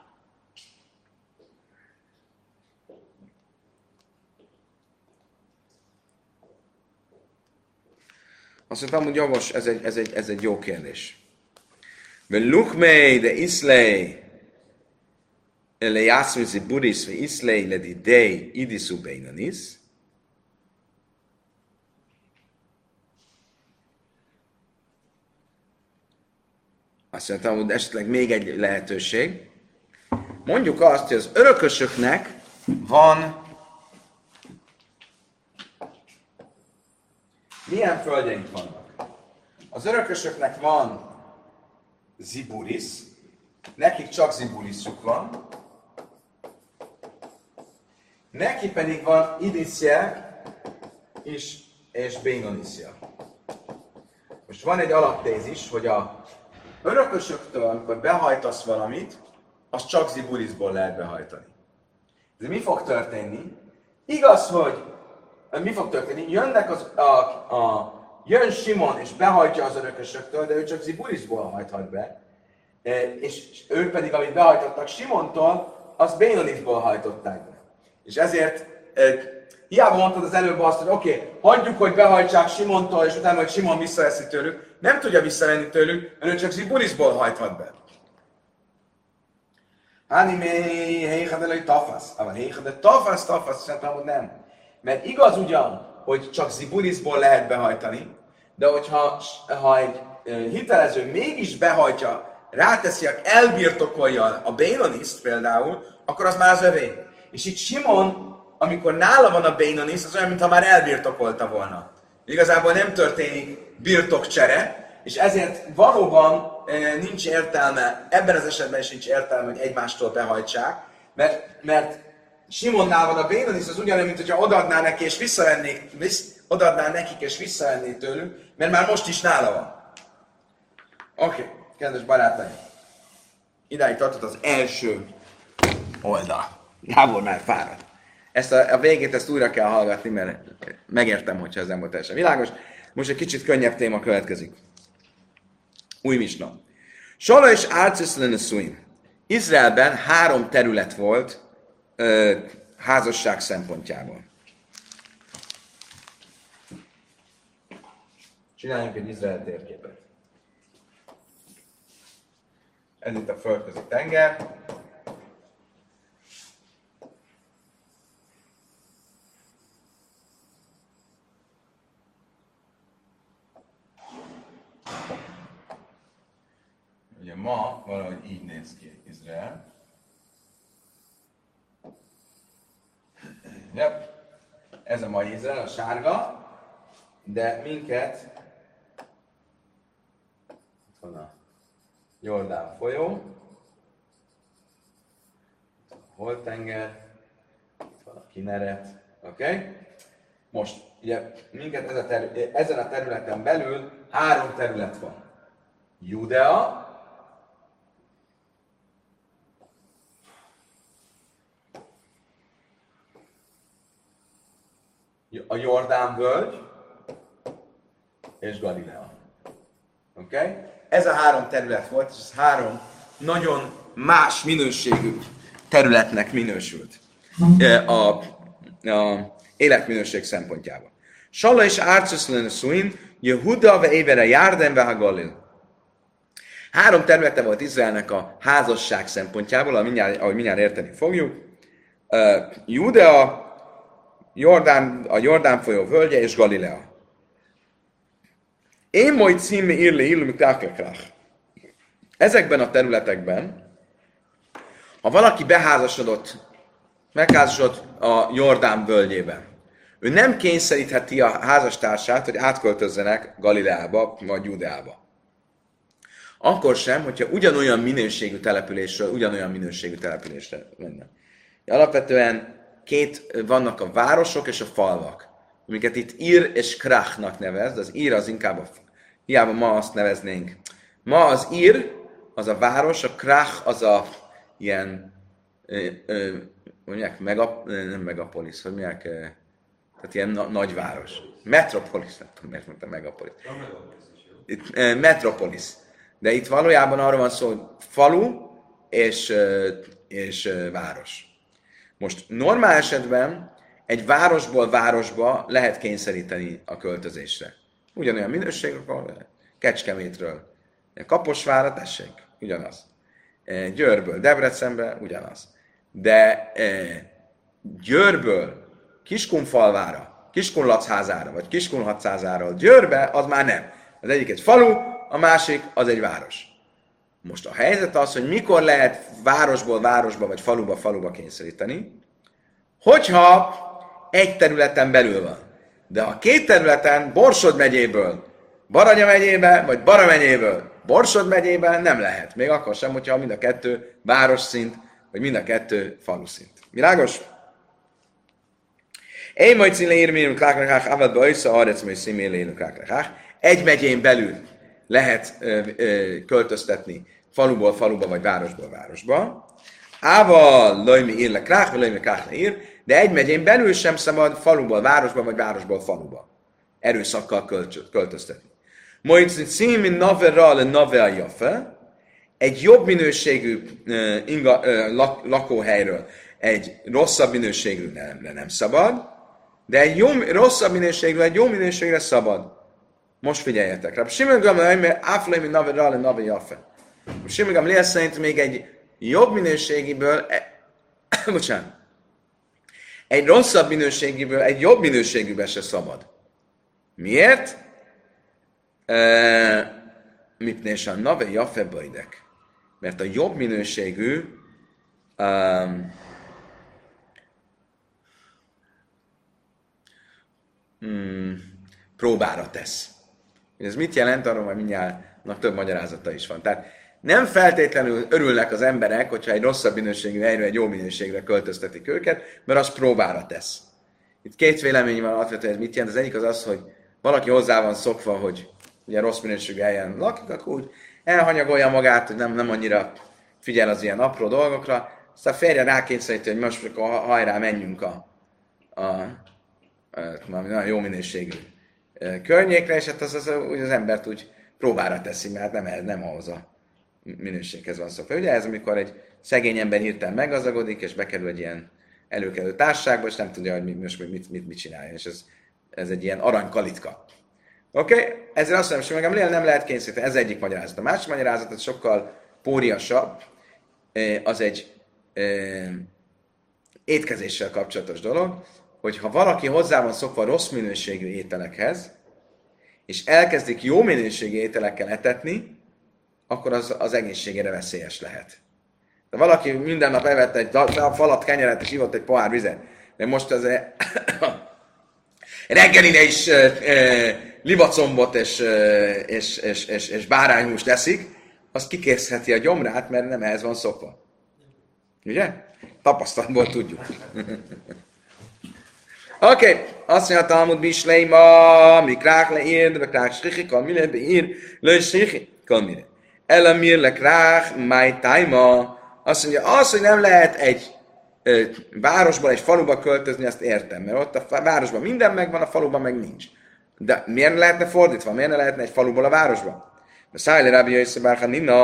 Azt mondtam, hogy jogos, ez egy jó kérdés. Ven lukmei de iszlei le jászmizi buris ve iszlei le didei idisu beinanis. Azt mondtam, hogy esetleg még egy lehetőség. Mondjuk azt, hogy az örökösöknek van milyen földjeink vannak? Az örökösöknek van ziburis, nekik csak ziburiszuk van, neki pedig van idiszje és bénoniszja. Most van egy alaptézis, hogy a örökösöktől, amikor behajtasz valamit, az csak ziburiszból lehet behajtani. De mi fog történni? Igaz, hogy mi fog történni? Jön Simon és behajtja az örökösöktől, de ő csak ziburiszból hajthat be. És ők pedig, amit behajtottak Simontól, azt bénoniszból hajtották be. És ezért hiába mondtad az előbb azt, hogy oké, hagyjuk, hogy behajtsák Simontól, és utána, hogy Simon visszaveszi tőlük. Nem tudja visszavenni tőlük, mert ő csak ziburiszból hajthat be. Háni mély, héjhadelai tafasz. Ava héjhadelai tafasz, szerintem, hogy nem. Mert igaz ugyan, hogy csak ziburiszból lehet behajtani, de hogyha egy hitelező mégis behajtja, ráteszi, elbirtokolja a bénoniszt például, akkor az már az övé. És itt Simon, amikor nála van a bénoniszt, az olyan, mintha már elbirtokolta volna. Igazából nem történik birtokcsere, és ezért valóban nincs értelme, ebben az esetben is nincs értelme, hogy egymástól behajtsák, mert Simonnál van a bénoniszt, az ugyanolyan, mint hogyha odaadná neki és odaadná nekik és visszavenné tőlük, mert már most is nála van. Oké, kedves barátaim, idáig tartott az első oldal. Gábor már fáradt. A végét ezt újra kell hallgatni, mert megértem, hogyha ez nem volt teljesen világos. Most egy kicsit könnyebb téma következik. Új misna. Sola és Árcis Leneszuim. Izraelben 3 terület volt házasság szempontjából. Csináljunk egy Izrael térképet. Ez itt a földközi tenger. Ugye ma valahogy így néz ki Izrael. Yep. Ez a mai Izrael, a sárga, de minket itt van a Jordán folyó, itt van a Holtenger, itt van a Kineret, oké? Most, ugye, minket ezen a területen belül 3 terület van. Judea, a Jordán völgy és Galilea. Okay? Ez a 3 terület volt, és ez 3 nagyon más minőségű területnek minősült a életminőség szempontjából. Sala és Árcsuszlön Szuin, Jehuda ve Évere Járden ve Galil. 3 területe volt Izraelnek a házasság szempontjából, ahogy mindjárt érteni fogjuk. Judea, a Jordán folyó völgye és Galilea. Én majd címe írli illum kákekrach. Ezekben a területekben, ha valaki megházasodott a Jordán völgyében, ő nem kényszerítheti a házastársát, hogy átköltözzenek Galileába vagy Judeába. Akkor sem, hogyha ugyanolyan minőségű településre mennek. Alapvetően vannak a városok és a falvak, amiket itt ír és krachnak nevez, az ír az inkább, hiába ma azt neveznénk. Ma az ír, az a város, a krach az a ilyen, mondják, nem megapolis, hogy mondják, tehát ilyen nagyváros. Metropolis, nem tudom, miért mondtam megapolis. Itt, metropolis. De itt valójában arról van szó, hogy falu és város. Most normál esetben egy városból városba lehet kényszeríteni a költözésre. Ugyanolyan minőségről, Kecskemétről, Kaposvárra, tessék, ugyanaz. Győrből Debrecenbe, ugyanaz. De Győrből Kiskunfalvára, Kiskunlachházára, vagy Kiskunhatszázáról Győrbe, az már nem. Az egyik egy falu, a másik az egy város. Most a helyzet az, hogy mikor lehet városból városba, vagy faluba kényszeríteni, hogyha egy területen belül van. De ha 2 területen, Borsod megyéből Baranya megyébe, vagy Bara megyéből Borsod megyébe nem lehet. Még akkor sem, hogyha mind a 2 városszint, vagy mind a 2 faluszint. Világos? Én majd színle írményünk klákrakák, avadba össze, arrec majd színmélélünk klákrakák. Egy megyén belül lehet költöztetni faluból faluba, vagy városból városba. Ával lajmi írle krák, vagy lajmi krák ír, de egy megyén belül sem szabad faluból városba, vagy városból faluba erőszakkal költöztetni. Majd színmi naverra le naver jafe, egy jobb minőségű lakóhelyről egy rosszabb minőségű nem szabad, de egy rosszabb minőségű, egy jó minőségre szabad. Most figyeljetek rá. Simon Gamliel, mert áflemi naverra le naver jafe. Simon Gamliel szerint még egy jobb minőségiből, egy rosszabb minőségiből, egy jobb minőségűbe se szabad. Miért? Mipnés a nave jafe bajdek. Mert a jobb minőségű próbára tesz. Ez mit jelent? Arról majd mindjárt több magyarázata is van. Tehát nem feltétlenül örülnek az emberek, hogyha egy rosszabb minőségű helyről egy jó minőségre költöztetik őket, mert az próbára tesz. Itt 2 vélemény van alapvetően, ez mit jelent. Az egyik az az, hogy valaki hozzá van szokva, hogy ugye rossz minőségű helyen lakik, akkor úgy elhanyagolja magát, hogy nem annyira figyel az ilyen apró dolgokra. Aztán a férje rákényszeríti, hogy most akkor hajrá, menjünk a nagyon jó minőségű környékre, és hát az embert úgy próbára teszi, mert nem ahhoz a minőséghez van szokva. Ugye ez, amikor egy szegény ember hirtelen meggazdagodik, és bekerül egy ilyen előkelő társaságba, és nem tudja, hogy most mit csinálja, és ez egy ilyen aranykalitka. Oké? Ezért azt mondom, hogy nem lehet kényszeríteni. Ez egyik magyarázat. A másik magyarázat az sokkal póriasabb, az egy étkezéssel kapcsolatos dolog, hogy ha valaki hozzá van szokva rossz minőségű ételekhez, és elkezdik jó minőségű ételekkel etetni, akkor az egészségére veszélyes lehet. De valaki minden nap evett egy falat kenyeret és ivott egy pohár vizet, de most az reggelire is libacombot és bárányhúst eszik, az kikészheti a gyomrát, mert nem ehhez van szokva. Ugye? Tapasztalatból tudjuk. Oké, azt mondja a Talmud Bisleima, mikrák leír, de bekrák srichi, kalmire beír, lőj srichi, kalmire. Elamir lekrák, máj tájma. Azt mondja, az, hogy nem lehet egy városban, egy faluba költözni, azt értem, mert ott a városban minden megvan, a faluban meg nincs. De miért ne lehetne fordítva? Miért ne lehetne egy faluból a városba? Mert Szájle Rabbi Yosef bar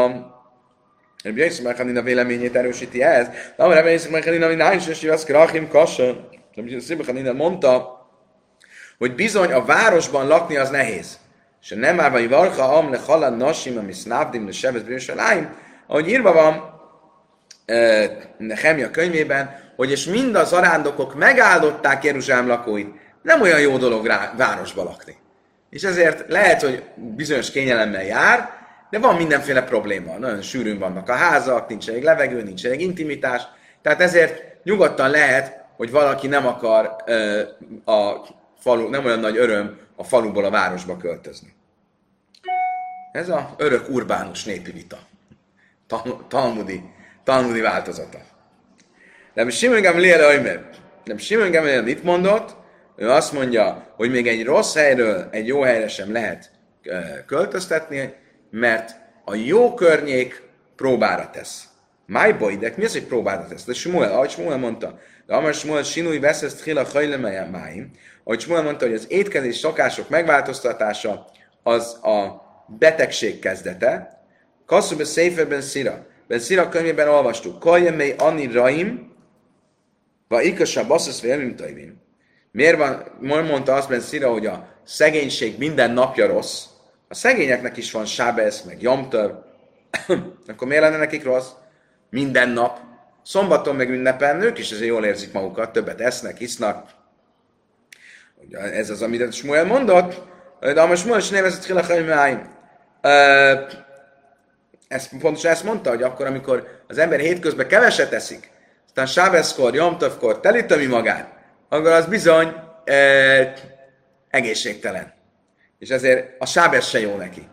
Hanina véleményét erősíti ez. De Rabbi Yosef bar Hanina, ami nájus, és jössz krachim kassa. Rabbi Yosef bar Hanina mondta, hogy bizony a városban lakni az nehéz. És nem már vagy varcha am le halan nasim, ami sznávdim le sebez Yerushalayim, ahogy írva van Nehemia könyvében, hogy és mind az arándokok megáldották Jeruzsálem lakóit. Nem olyan jó dolog városba lakni. És ezért lehet, hogy bizonyos kényelemmel jár, de van mindenféle probléma. Nagyon sűrűn vannak a házak, nincs elég levegő, nincs elég intimitás. Tehát ezért nyugodtan lehet, hogy valaki nem akar nem olyan nagy öröm a faluból a városba költözni. Ez a örök urbánus népi vita. Talmudi változata. De Simon Gamliel mit mondott? Ő azt mondja, hogy még egy rossz helyről egy jó helyre sem lehet költöztetni, mert a jó környék próbára tesz. Májboidek, mi az, hogy próbára tesz? De ahogy Smuel mondta, de amár Smuel sinúj veszesz tchila hajlemelyen máim, ahogy Smuel mondta, hogy az étkezés szokások megváltoztatása az a betegség kezdete. Kasszúbe Széferben Szira. Ben Szira könyvében olvastuk, Kajemei Ani Raim, va ikasa baszasz vélmim tajvim. Miért mondta azt Ben Szira, hogy a szegénység minden napja rossz? A szegényeknek is van sábesz, meg jamtör. Akkor miért lenne nekik rossz? Minden nap. Szombaton meg ünnepen, ők is azért jól érzik magukat, többet esznek, isznak. Ez az, amit Smuel mondott, de a Smuel is nevezett Hilachaimáim. Pontosan ezt mondta, hogy akkor, amikor az ember hétközben keveset eszik, aztán sábeszkor, jamtövkor telítömi magát, akkor az bizony egészségtelen. És ezért a sábesz se jó neki.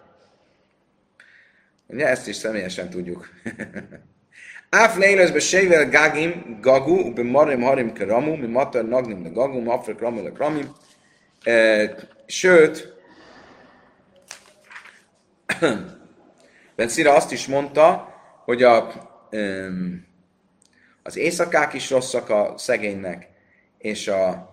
Ugye ezt is személyesen tudjuk. Áf leilözbe sével gagim, gagu, be marim harim keramu, mi matar nagnim le gagum, afre kramul le kramim. Sőt, Ben Szira azt is mondta, hogy az éjszakák is rosszak a szegénynek, és a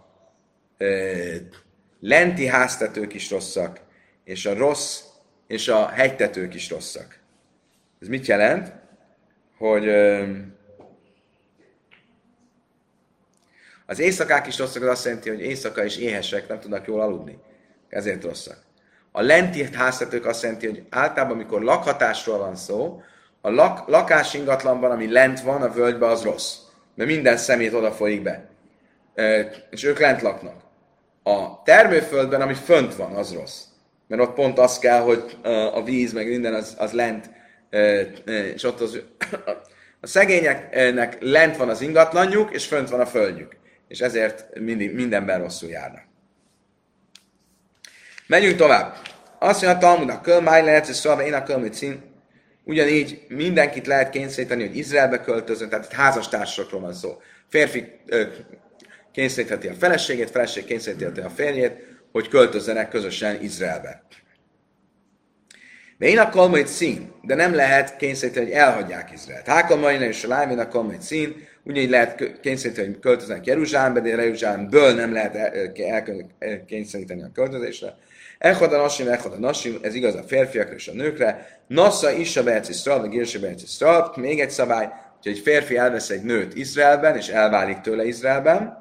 lenti háztetők is rosszak, és a rossz, és a hegytetők is rosszak. Ez mit jelent? Hogy az éjszakák is rosszak, az azt jelenti, hogy éjszaka is éhesek, nem tudnak jól aludni. Ezért rosszak. A lenti háztetők azt jelenti, hogy általában, amikor lakhatásról van szó, a lakás ingatlanban, ami lent van a völgyben, az rossz. Mert minden szemét oda folyik be. És ők lent laknak. A termőföldben, ami fönt van, az rossz. Mert ott pont az kell, hogy a víz, meg minden az lent, és ott a szegényeknek lent van az ingatlanjuk, és fönt van a földjük. És ezért mindenben rosszul járnak. Menjünk tovább. Azt mondja a Talmud, a kölmáj lehet, és szóval én a kölmű cím. Ugyanígy mindenkit lehet kényszeríteni, hogy Izraelbe költözön, tehát itt házastársakról van szó. Férfi kényszerítheti a feleségét, feleség kényszerítheti a férjét, hogy költözzenek közösen Izraelbe. De én a kölmű cím, de nem lehet kényszeríteni, hogy elhagyják Izraelt. Hákalmain és a lájmén a kölmű cím, ugyanígy lehet kényszeríteni, hogy költözzenek Jeruzsálembe, de Jeruzsálemből nem lehet kényszeríteni a költözésre. Echad a nasim, ez igaz a férfiakra és a nőkre. Nassa is a Be'ec Yisrael, a Gérse Be'ec Yisrael. Még egy szabály, hogy egy férfi elvesz egy nőt Izraelben, és elválik tőle Izraelben,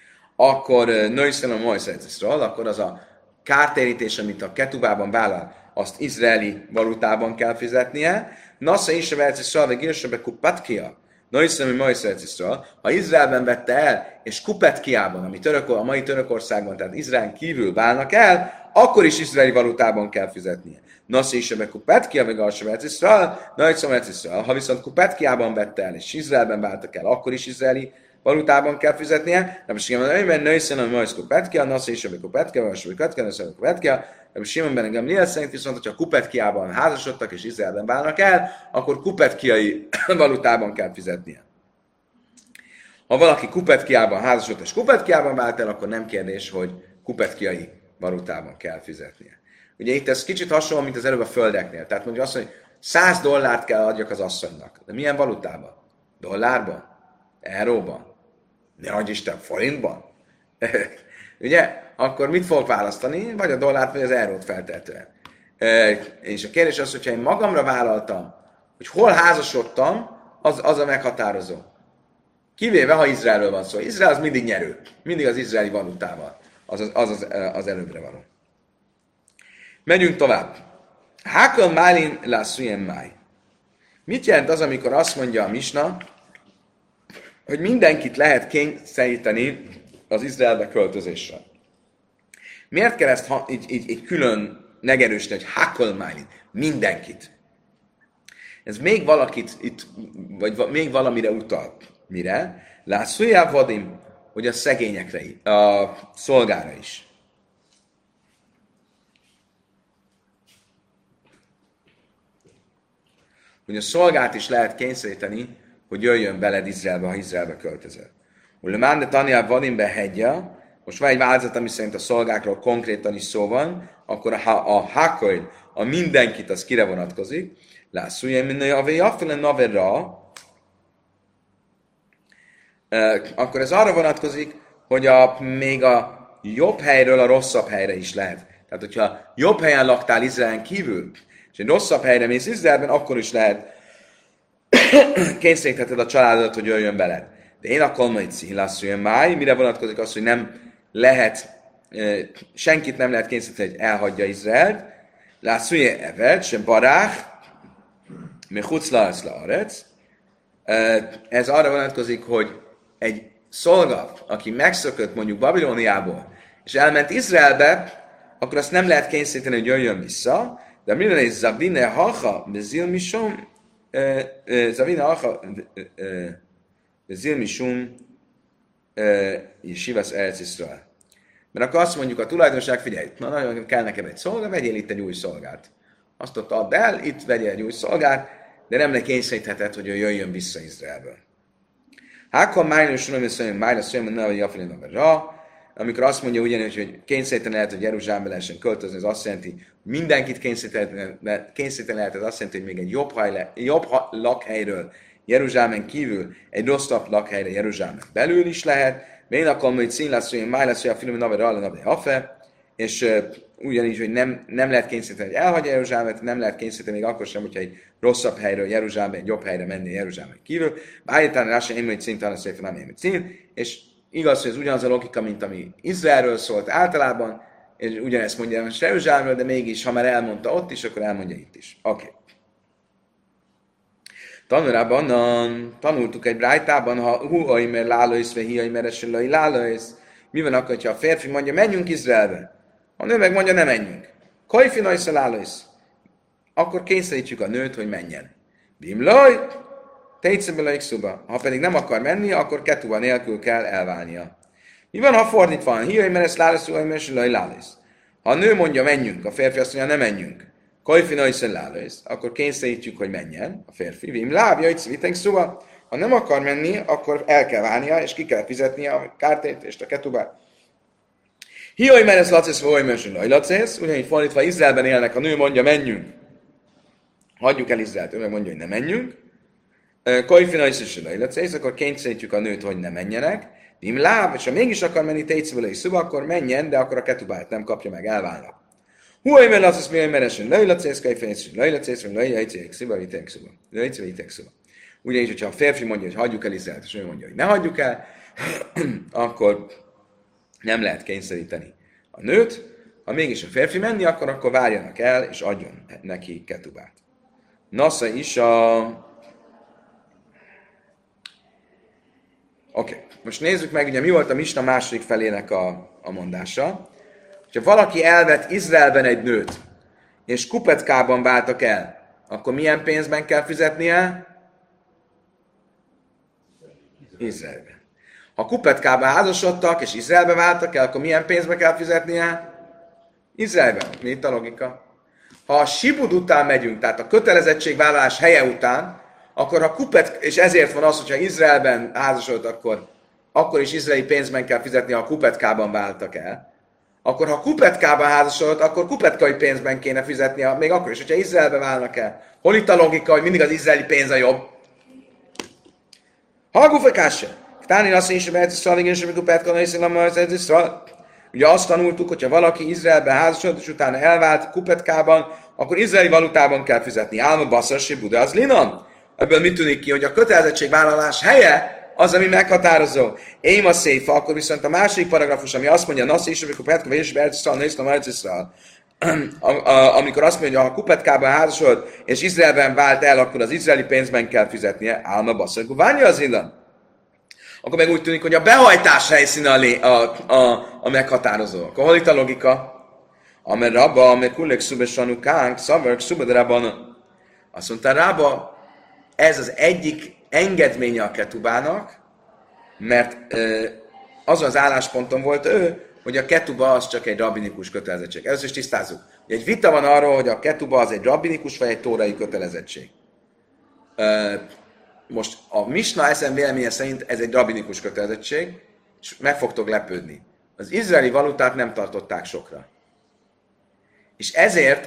akkor nőszen a Moiszeret Yisrael, akkor az a kártérítés, amit a ketubában vállal azt izraeli valutában kell fizetnie. Nasza is a Eretz-Iszrael, vagy Girsebe Kupatkia. Noiszemi Majsz Eretz-Iszrael. Ha Izraelben vette el, és Kupetkiában, ami a mai Törökországban, tehát Izrael kívül válnak el, akkor is izraeli valutában kell fizetnie. Nasza is a Kupetkia, vagy Girsebe Eretz-Iszrael, Noiszemi Eretz-Iszrael. Ha viszont Kupetkiában vette el, és Izraelben váltak el, akkor is izraeli valutában kell fizetnie. Nem is mondani, mert Noiszemi Majsz Kupetkia, Nasza is a Kupetkia, vagy Kupetkia, Nasza Kupetkia. Simon ben Gamliel szerint viszont, hogyha Kupetkiában házasodtak és Izraelben válnak el, akkor kupetkiai valutában kell fizetnie. Ha valaki Kupetkiában házasodott és Kupetkiában vált el, akkor nem kérdés, hogy kupetkiai valutában kell fizetnie. Ugye itt ez kicsit hasonló, mint az előbb a földeknél. Tehát mondjuk azt mondja, hogy $100 kell adjak az asszonynak. De milyen valutában? Dollárban? Euróban? Ne adj Isten, forintban? Ugye? Akkor mit fogok választani? Vagy a dollárt, vagy az eurót feltétlenül. És a kérdés az, hogyha én magamra vállaltam, hogy hol házasodtam, az a meghatározó. Kivéve, ha Izraelről van szó. Izrael az mindig nyerő. Mindig az izraeli valutával. Az előbbre való. Megyünk tovább. Hákon málin lászújen máj. Mit jelent az, amikor azt mondja a Misna, hogy mindenkit lehet kényszeríteni az Izraelbe költözésre? Miért kell ezt így külön megerősíteni, hogy Hakol Málin, mindenkit? Ez még valakit itt, vagy még valamire utal. Mire? Lászújá vadim, hogy a szegényekre, a szolgára is. Hogy a szolgát is lehet kényszeríteni, hogy jöjjön veled Izraelbe, ha Izraelbe költözöl. Ulemán de Taniá vadim behegyja, most van egy változat, ami szerint a szolgákról konkrétan is szó van, akkor a Hakoil, a mindenkit, az kire vonatkozik. Lászújjön, mint a Véjafelen Naverra, akkor ez arra vonatkozik, hogy még a jobb helyről a rosszabb helyre is lehet. Tehát, hogyha jobb helyen laktál Izraelen kívül, és egy rosszabb helyre mész Izraelben, akkor is lehet kényszerítheted a családodat, hogy jöjjön veled. De én akkor majd szílászújjön máj, mire vonatkozik az, hogy nem lehet, senkit nem lehet kényszeríteni, hogy elhagyja Izraelt. Lászújjön evet, sem barách, még huclasz lаарec. Ez arra vonatkozik, hogy egy szolga, aki megszökött mondjuk Babilóniából, és elment Izraelbe, akkor azt nem lehet kényszeríteni, hogy jöjjön vissza, de minden egy Zavine hacha, bezil misum, Zavine hacha, bezil misum, Yeshivas Eretz Yisrael. Mert akkor azt mondjuk a tulajdonosság, figyelj, na nagyon kell nekem egy szolga, vegyél itt egy új szolgát. Azt ott add el, itt vegyél egy új szolgát, de nem kényszerítheted, hogy ő jöjjön vissza Izraelből. Hákon májnos uram, és mondja, májnos szóljon, hogy Jafilin Navarra, amikor azt mondja ugyanis, hogy kényszeríteni lehet, hogy Jeruzsálembe lehessen költözni, ez azt jelenti, hogy mindenkit kényszeríteni lehet, ez azt jelenti, hogy még egy jobb lakhelyről Jeruzsálemen kívül egy rosszabb lakhelyre Jeruzsálemen belül is lehet. Én akkor hogy színlászoljon, májlászoljon, a film Navarra, Navarra, Hafe, és ugyanígy, hogy nem lehet kényszeríteni, hogy elhagyja Jeruzsálemet, nem lehet kényszeríteni még akkor sem, hogyha egy rosszabb helyről Jeruzsálembe, egy jobb helyre menni Jeruzsálemen kívül. Bájtán rása én, hogy szinten szépen nem én, cín, és igaz, hogy ez ugyanaz a logika, mint ami Izraelről szólt általában, és ugyanezt mondja most Jeruzsálemről, de mégis, ha már elmondta ott is, akkor elmondja itt is. Oké. Tanulában tanultuk egy brájtában, ha huaimer lálóisz, vagy hiaimer eselai lálóisz, mi van akkor, ha a férfi mondja, menjünk Izraelbe? A nő meg mondja, ne menjünk. Kajfinajsz a lálóisz. Akkor kényszerítjük a nőt, hogy menjen. Bimlaj, tejtszebeleg szuba. Ha pedig nem akar menni, akkor ketuva nélkül kell elválnia. Mi van, ha fordítva van? Hiaimer ezt lálóisz, huaimer eselai lálóisz. Ha a nő mondja, menjünk, a férfi azt mondja, ne menjünk. Kajfinajsz a lálóisz. Akkor kényszerítjük, hogy menjen a férfi. Vim lábja, hogy szvitek szuba. Ha nem akar menni, akkor el kell válnia, és ki kell fizetnie a kártérítést, a ketubát. Hiaj, mert ez lacész, vagy mert lacész. Ugyanígy fordítva, Izraelben élnek, a nő mondja, menjünk. Hagyjuk el Izraelt, ő meg mondja, hogy ne menjünk. Kajfina is lacész, akkor kényszerítjük a nőt, hogy ne menjenek. Im láb, és ha mégis akar menni tétszibele is szuba, akkor menjen, de akkor a ketubát nem kapja meg, elválnak. Huaj, mert lacész, miaj, meresen lacész, kajfina is lacész, vagy lajjajcék szuba, vitek szuba. Lajjajcék szuba. Ugyanígy, hogyha a férfi mondja, hogy hagyjuk el Izraelt, és ő mondja, hogy ne hagyjuk el, akkor nem lehet kényszeríteni a nőt, Ha mégis a férfi menni, akkor várjanak el, és adjon neki ketubát. Nasza is Oké. Most nézzük meg, ugye mi volt a misna második felének a mondása. Ha valaki elvett Izraelben egy nőt, és Kupetkában váltak el, akkor milyen pénzben kell fizetnie? Izraelben. Ha Kupetkában házasodtak, és Izraelbe váltak el, akkor milyen pénzbe kell fizetnie? Izraelben. Mi itt a logika? Ha a Sibud után megyünk, tehát a kötelezettségvállalás helye után, akkor ha és ezért van az, hogyha Izraelben házasodott, akkor is izraeli pénzben kell fizetni, ha Kupetkában váltak el. Akkor ha Kupetkában házasodott, akkor kupetkai pénzben kéne fizetni, még akkor is, hogyha Izraelbe válnak el. Hol itt a logika, hogy mindig az izraeli pénz a jobb? Hallgufekásse! Táni azt is, hogy Erzsiszalig és amikor Petkana és Erzsiszal. Ugye azt tanultuk, hogyha valaki Izraelben házasodott, és utána elvált Kupetkában, akkor izraeli valutában kell fizetni. Álma basszarsi Buda az linom. Ebből mit tűnik ki, hogy a kötelezettségvállalás helye az, ami meghatározó. Én a széfa, akkor viszont a második paragrafus, ami azt mondja, Naszi is, amikor Petkana és Erzsiszal, amikor azt mondja, hogy ha Kupetkában házasodott, és Izraelben vált el, akkor az izraeli pénzben kell fizetnie. Álma basszarsi Várja az illam. Akkor meg úgy tűnik, hogy a behajtás helyszíne a meghatározó. Akkor hol itt a logika? Amer Rabba, amer kullek szubesanu kánk, szavark szubedrában. Azt mondta Rabba, ez az egyik engedménye a ketubának, mert azon az állásponton volt ő, hogy a ketuba az csak egy rabbinikus kötelezettség. Először is tisztázzuk. Egy vita van arról, hogy a ketuba az egy rabbinikus vagy egy tórai kötelezettség. Most a Misna ezen véleménye szerint ez egy rabbinikus kötelezettség, és meg fogtok lepődni. Az izraeli valutát nem tartották sokra. És ezért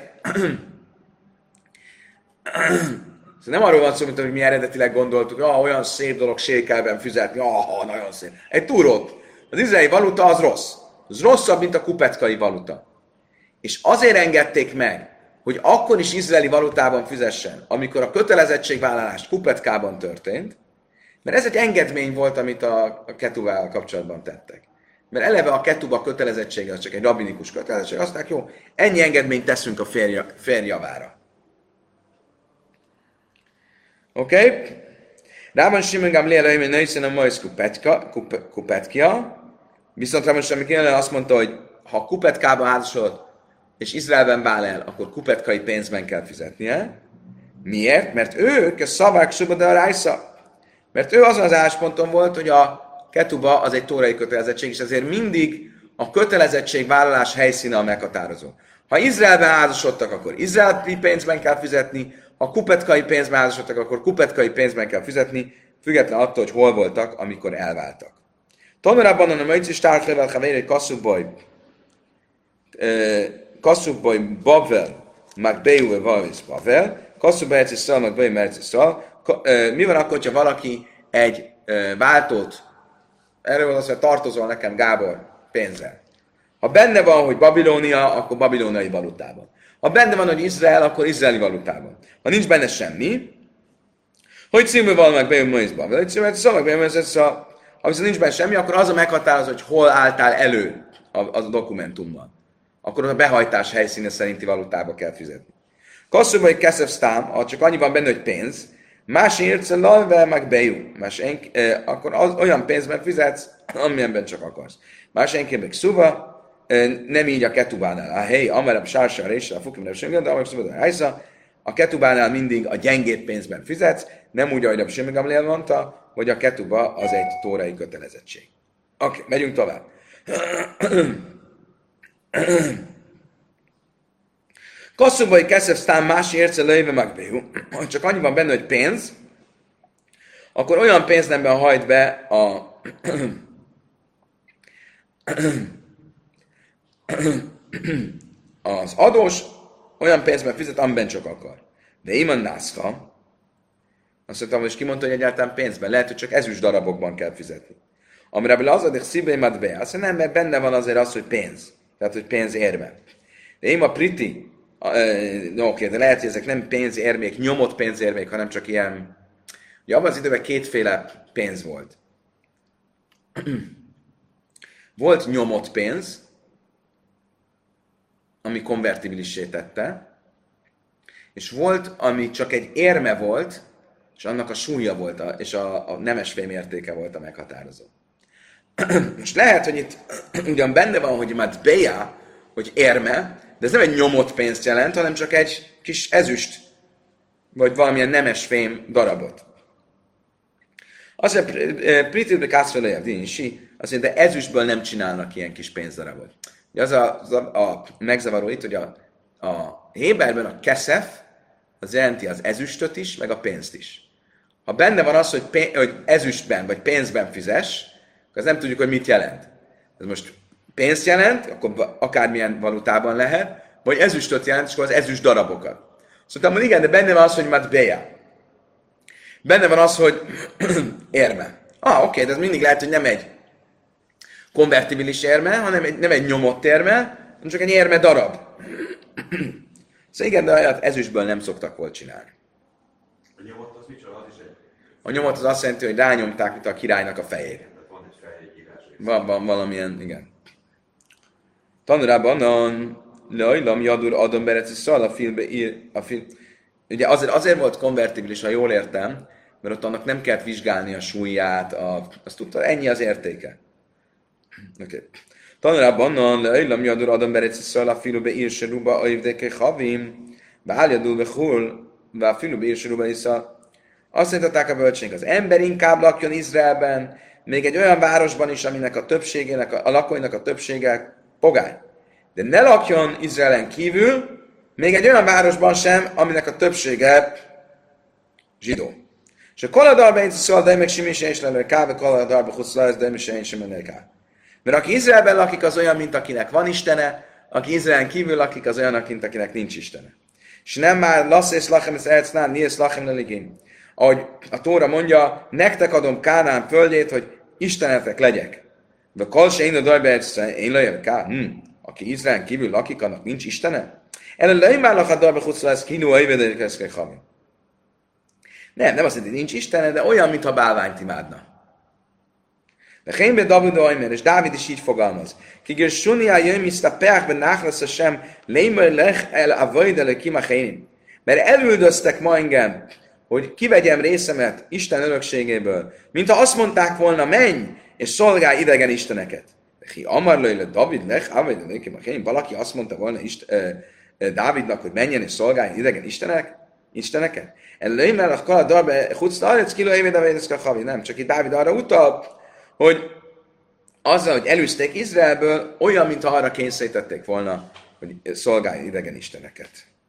nem arról van szó, mint hogy mi eredetileg gondoltuk, olyan szép dolog sékelben fizetni, nagyon szép. Egy túrót. Az izraeli valuta az rossz. Az rosszabb, mint a kupetkai valuta. És azért engedték meg, hogy akkor is izraeli valutában fizessen, amikor a kötelezettségvállalást Kupetkában történt, mert ez egy engedmény volt, amit a ketubával kapcsolatban tettek. Mert eleve a ketuba kötelezettsége az csak egy rabbinikus kötelezettség, azt mondták, jó, ennyi engedményt teszünk a férj javára. Oké? Rában Simon Gamliel hogy nőszen a majsz Kupetkia, viszont Rában Simon azt mondta, hogy ha Kupetkában házasodott, és Izraelben vál el, akkor kupetkai pénzben kell fizetnie. Miért? Mert ők a szavák subada rájsza. Mert ő azon az állásponton volt, hogy a ketuba az egy tórai kötelezettség, és ezért mindig a kötelezettségvállalás helyszíne a meghatározó. Ha Izraelben házasodtak, akkor izraeli pénzben kell fizetni, ha kupetkai pénzben házasodtak, akkor kupetkai pénzben kell fizetni, független attól, hogy hol voltak, amikor elváltak. Tomerabban a möjtsz tártlevel havér egy Kasszubbai Bavel, Magbeu Vavis Bavel, Kasszubbai Erzsiszal, Magbeu Erzsiszal. Mi van akkor, ha valaki egy váltót, erről van az, hogy tartozol nekem, Gábor, pénzzel. Ha benne van, hogy Babilónia, akkor babilóniai valutában. Ha benne van, hogy Izrael, akkor izraeli valutában. Ha nincs benne semmi, hogy című van Magbeu Vavis Bavel, hogy című Erzsiszal, Magbeu Erzsiszal. Ha viszont nincs benne semmi, akkor az a meghatározó, hogy hol álltál elő a dokumentummal. Akkor a behajtás helyszíne szerinti valutába kell fizetni. Kasszúbai keszef sztám, ha csak annyi van benne, hogy pénz, más érce lalve meg bejú. Akkor olyan pénzben fizetsz, amilyenben csak akarsz. Más enként meg szuva, nem így a ketubánál. A hely, amerebb sársar és a fukim nem semmi, de amerebb szuva, de a ketubánál mindig a gyengébb pénzben fizetsz, nem úgy, ahogy a Simon mondta, hogy a ketuba az egy tórai kötelezettség. Oké, megyünk tovább. Kasszubbai keszef sztán más érce lőve megbéhú. Ha csak annyi van benne, hogy pénz, akkor olyan pénznemben hajt be az adós, olyan pénzben fizet, amiben csak akar. De Iman Nászfa, azt mondtam, hogy kimondta, hogy egyáltalán pénzben, lehet, hogy csak ezüst darabokban kell fizetni. Amire az addig szívei madbe, azt nem, mert benne van azért az, hogy pénz. Tehát, hogy pénzérme. De én a priti, oké, de lehet, hogy ezek nem pénzérmék, nyomott pénzérmék, hanem csak ilyen... Ugye abban az időben kétféle pénz volt. Volt nyomott pénz, ami konvertibilissé tette, és volt, ami csak egy érme volt, és annak a súlya volt, és a nemesfém értéke volt a meghatározó. Most lehet, hogy itt ugyan benne van, hogy matbeja, hogy érme, de ez nem egy nyomott pénzt jelent, hanem csak egy kis ezüst, vagy valamilyen nemesfém darabot. Azt mondja, Pritibbe Kászfelejev Dinisi, azt mondja, de ezüstből nem csinálnak ilyen kis pénzdarabot. Az a megzavaró itt, hogy a Héberben a keszef, az jelenti az ezüstöt is, meg a pénzt is. Ha benne van az, hogy ezüstben vagy pénzben fizess, akkor az nem tudjuk, hogy mit jelent. Ez most pénzt jelent, akkor akármilyen valutában lehet, vagy ezüstöt jelent, és akkor az ezüst darabokat. Szóval igen, de benne van az, hogy matbeja. Benne van az, hogy érme. Oké, de ez mindig lehet, hogy nem egy konvertibilis érme, hanem nem egy nyomott érme, hanem csak egy érme darab. Szóval igen, de olyat ezüstből nem szoktak volt csinálni. A nyomot az micsoda? Az is egy... A nyomot az azt jelenti, hogy rányomták, mint a királynak a fejére. Tehát van egy fejegyírás. Van valamilyen, igen. Tanulában a lajlam jadur adom bereci szal a filmbe ír, ugye azért volt konvertibilis, ha jól értem, mert ott annak nem kellett vizsgálni a súlyát, azt tudta, ennyi az értéke. Okay. Tanulában a lajlam jadur adom bereci szal a filmbe ír se ruba a évdeke havim, beáljadul be hul, be a filmbe ír se ruba iszal. Azt mondták a bölcsénk, az ember inkább lakjon Izraelben, még egy olyan városban is, aminek a többségének, a lakóinak a többsége pogány. De ne lakjon Izraelen kívül, még egy olyan városban sem, aminek a többsége zsidó. És a koladarba én szól, de meg semmi is lenne káve, koladarba huszlás, de sem lenne káve. Mert aki Izraelben lakik, az olyan, mint akinek van istene, aki Izraelen kívül lakik, az olyan, mint akinek nincs istene. És nem már lasz és lachem ez elcnál, niesz lachem leligén. Ahogy a Tóra mondja, nektek adom Kánán földjét, hogy istenetek legyek. De kalse én a dajba én lejjel ká. Aki Izraelen kívül lakik, annak nincs istene? Előbb már lakad dajba huszla ez kínú a évedődik ezt havi. Nem azt jelenti, hogy nincs istene, de olyan, mintha bálványt imádna. De Hénbe David Oimer, és Dávid is így fogalmaz. Kigér Sunia jöjmiszta peachben náhlasz sem, lémör lech el a vajdele kimachénim. Mert elüldöztek ma engem, hogy kivegyem részemet Isten örökségéből, mintha azt mondták volna, menj, és szolgálj idegen isteneket. Hi amar lőle David lech, avajdele kimachénim. Valaki azt mondta volna Dávidnak, hogy menjen és szolgálj idegen isteneket. Előjmel a kala darbe hucna, nem, csak itt Dávid arra utal, hogy azzal, hogy elűzték Izraelből, olyan, mintha arra kényszerítették volna, hogy szolgálj idegen isteneket.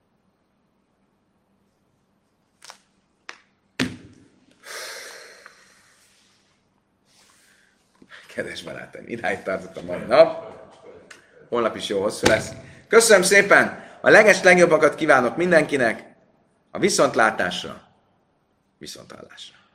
Kedves barátaim, idáig tartott a mai nap. Holnap is jó hosszú lesz. Köszönöm szépen! A legjobbakat kívánok mindenkinek! A viszontlátásra, viszonthallásra!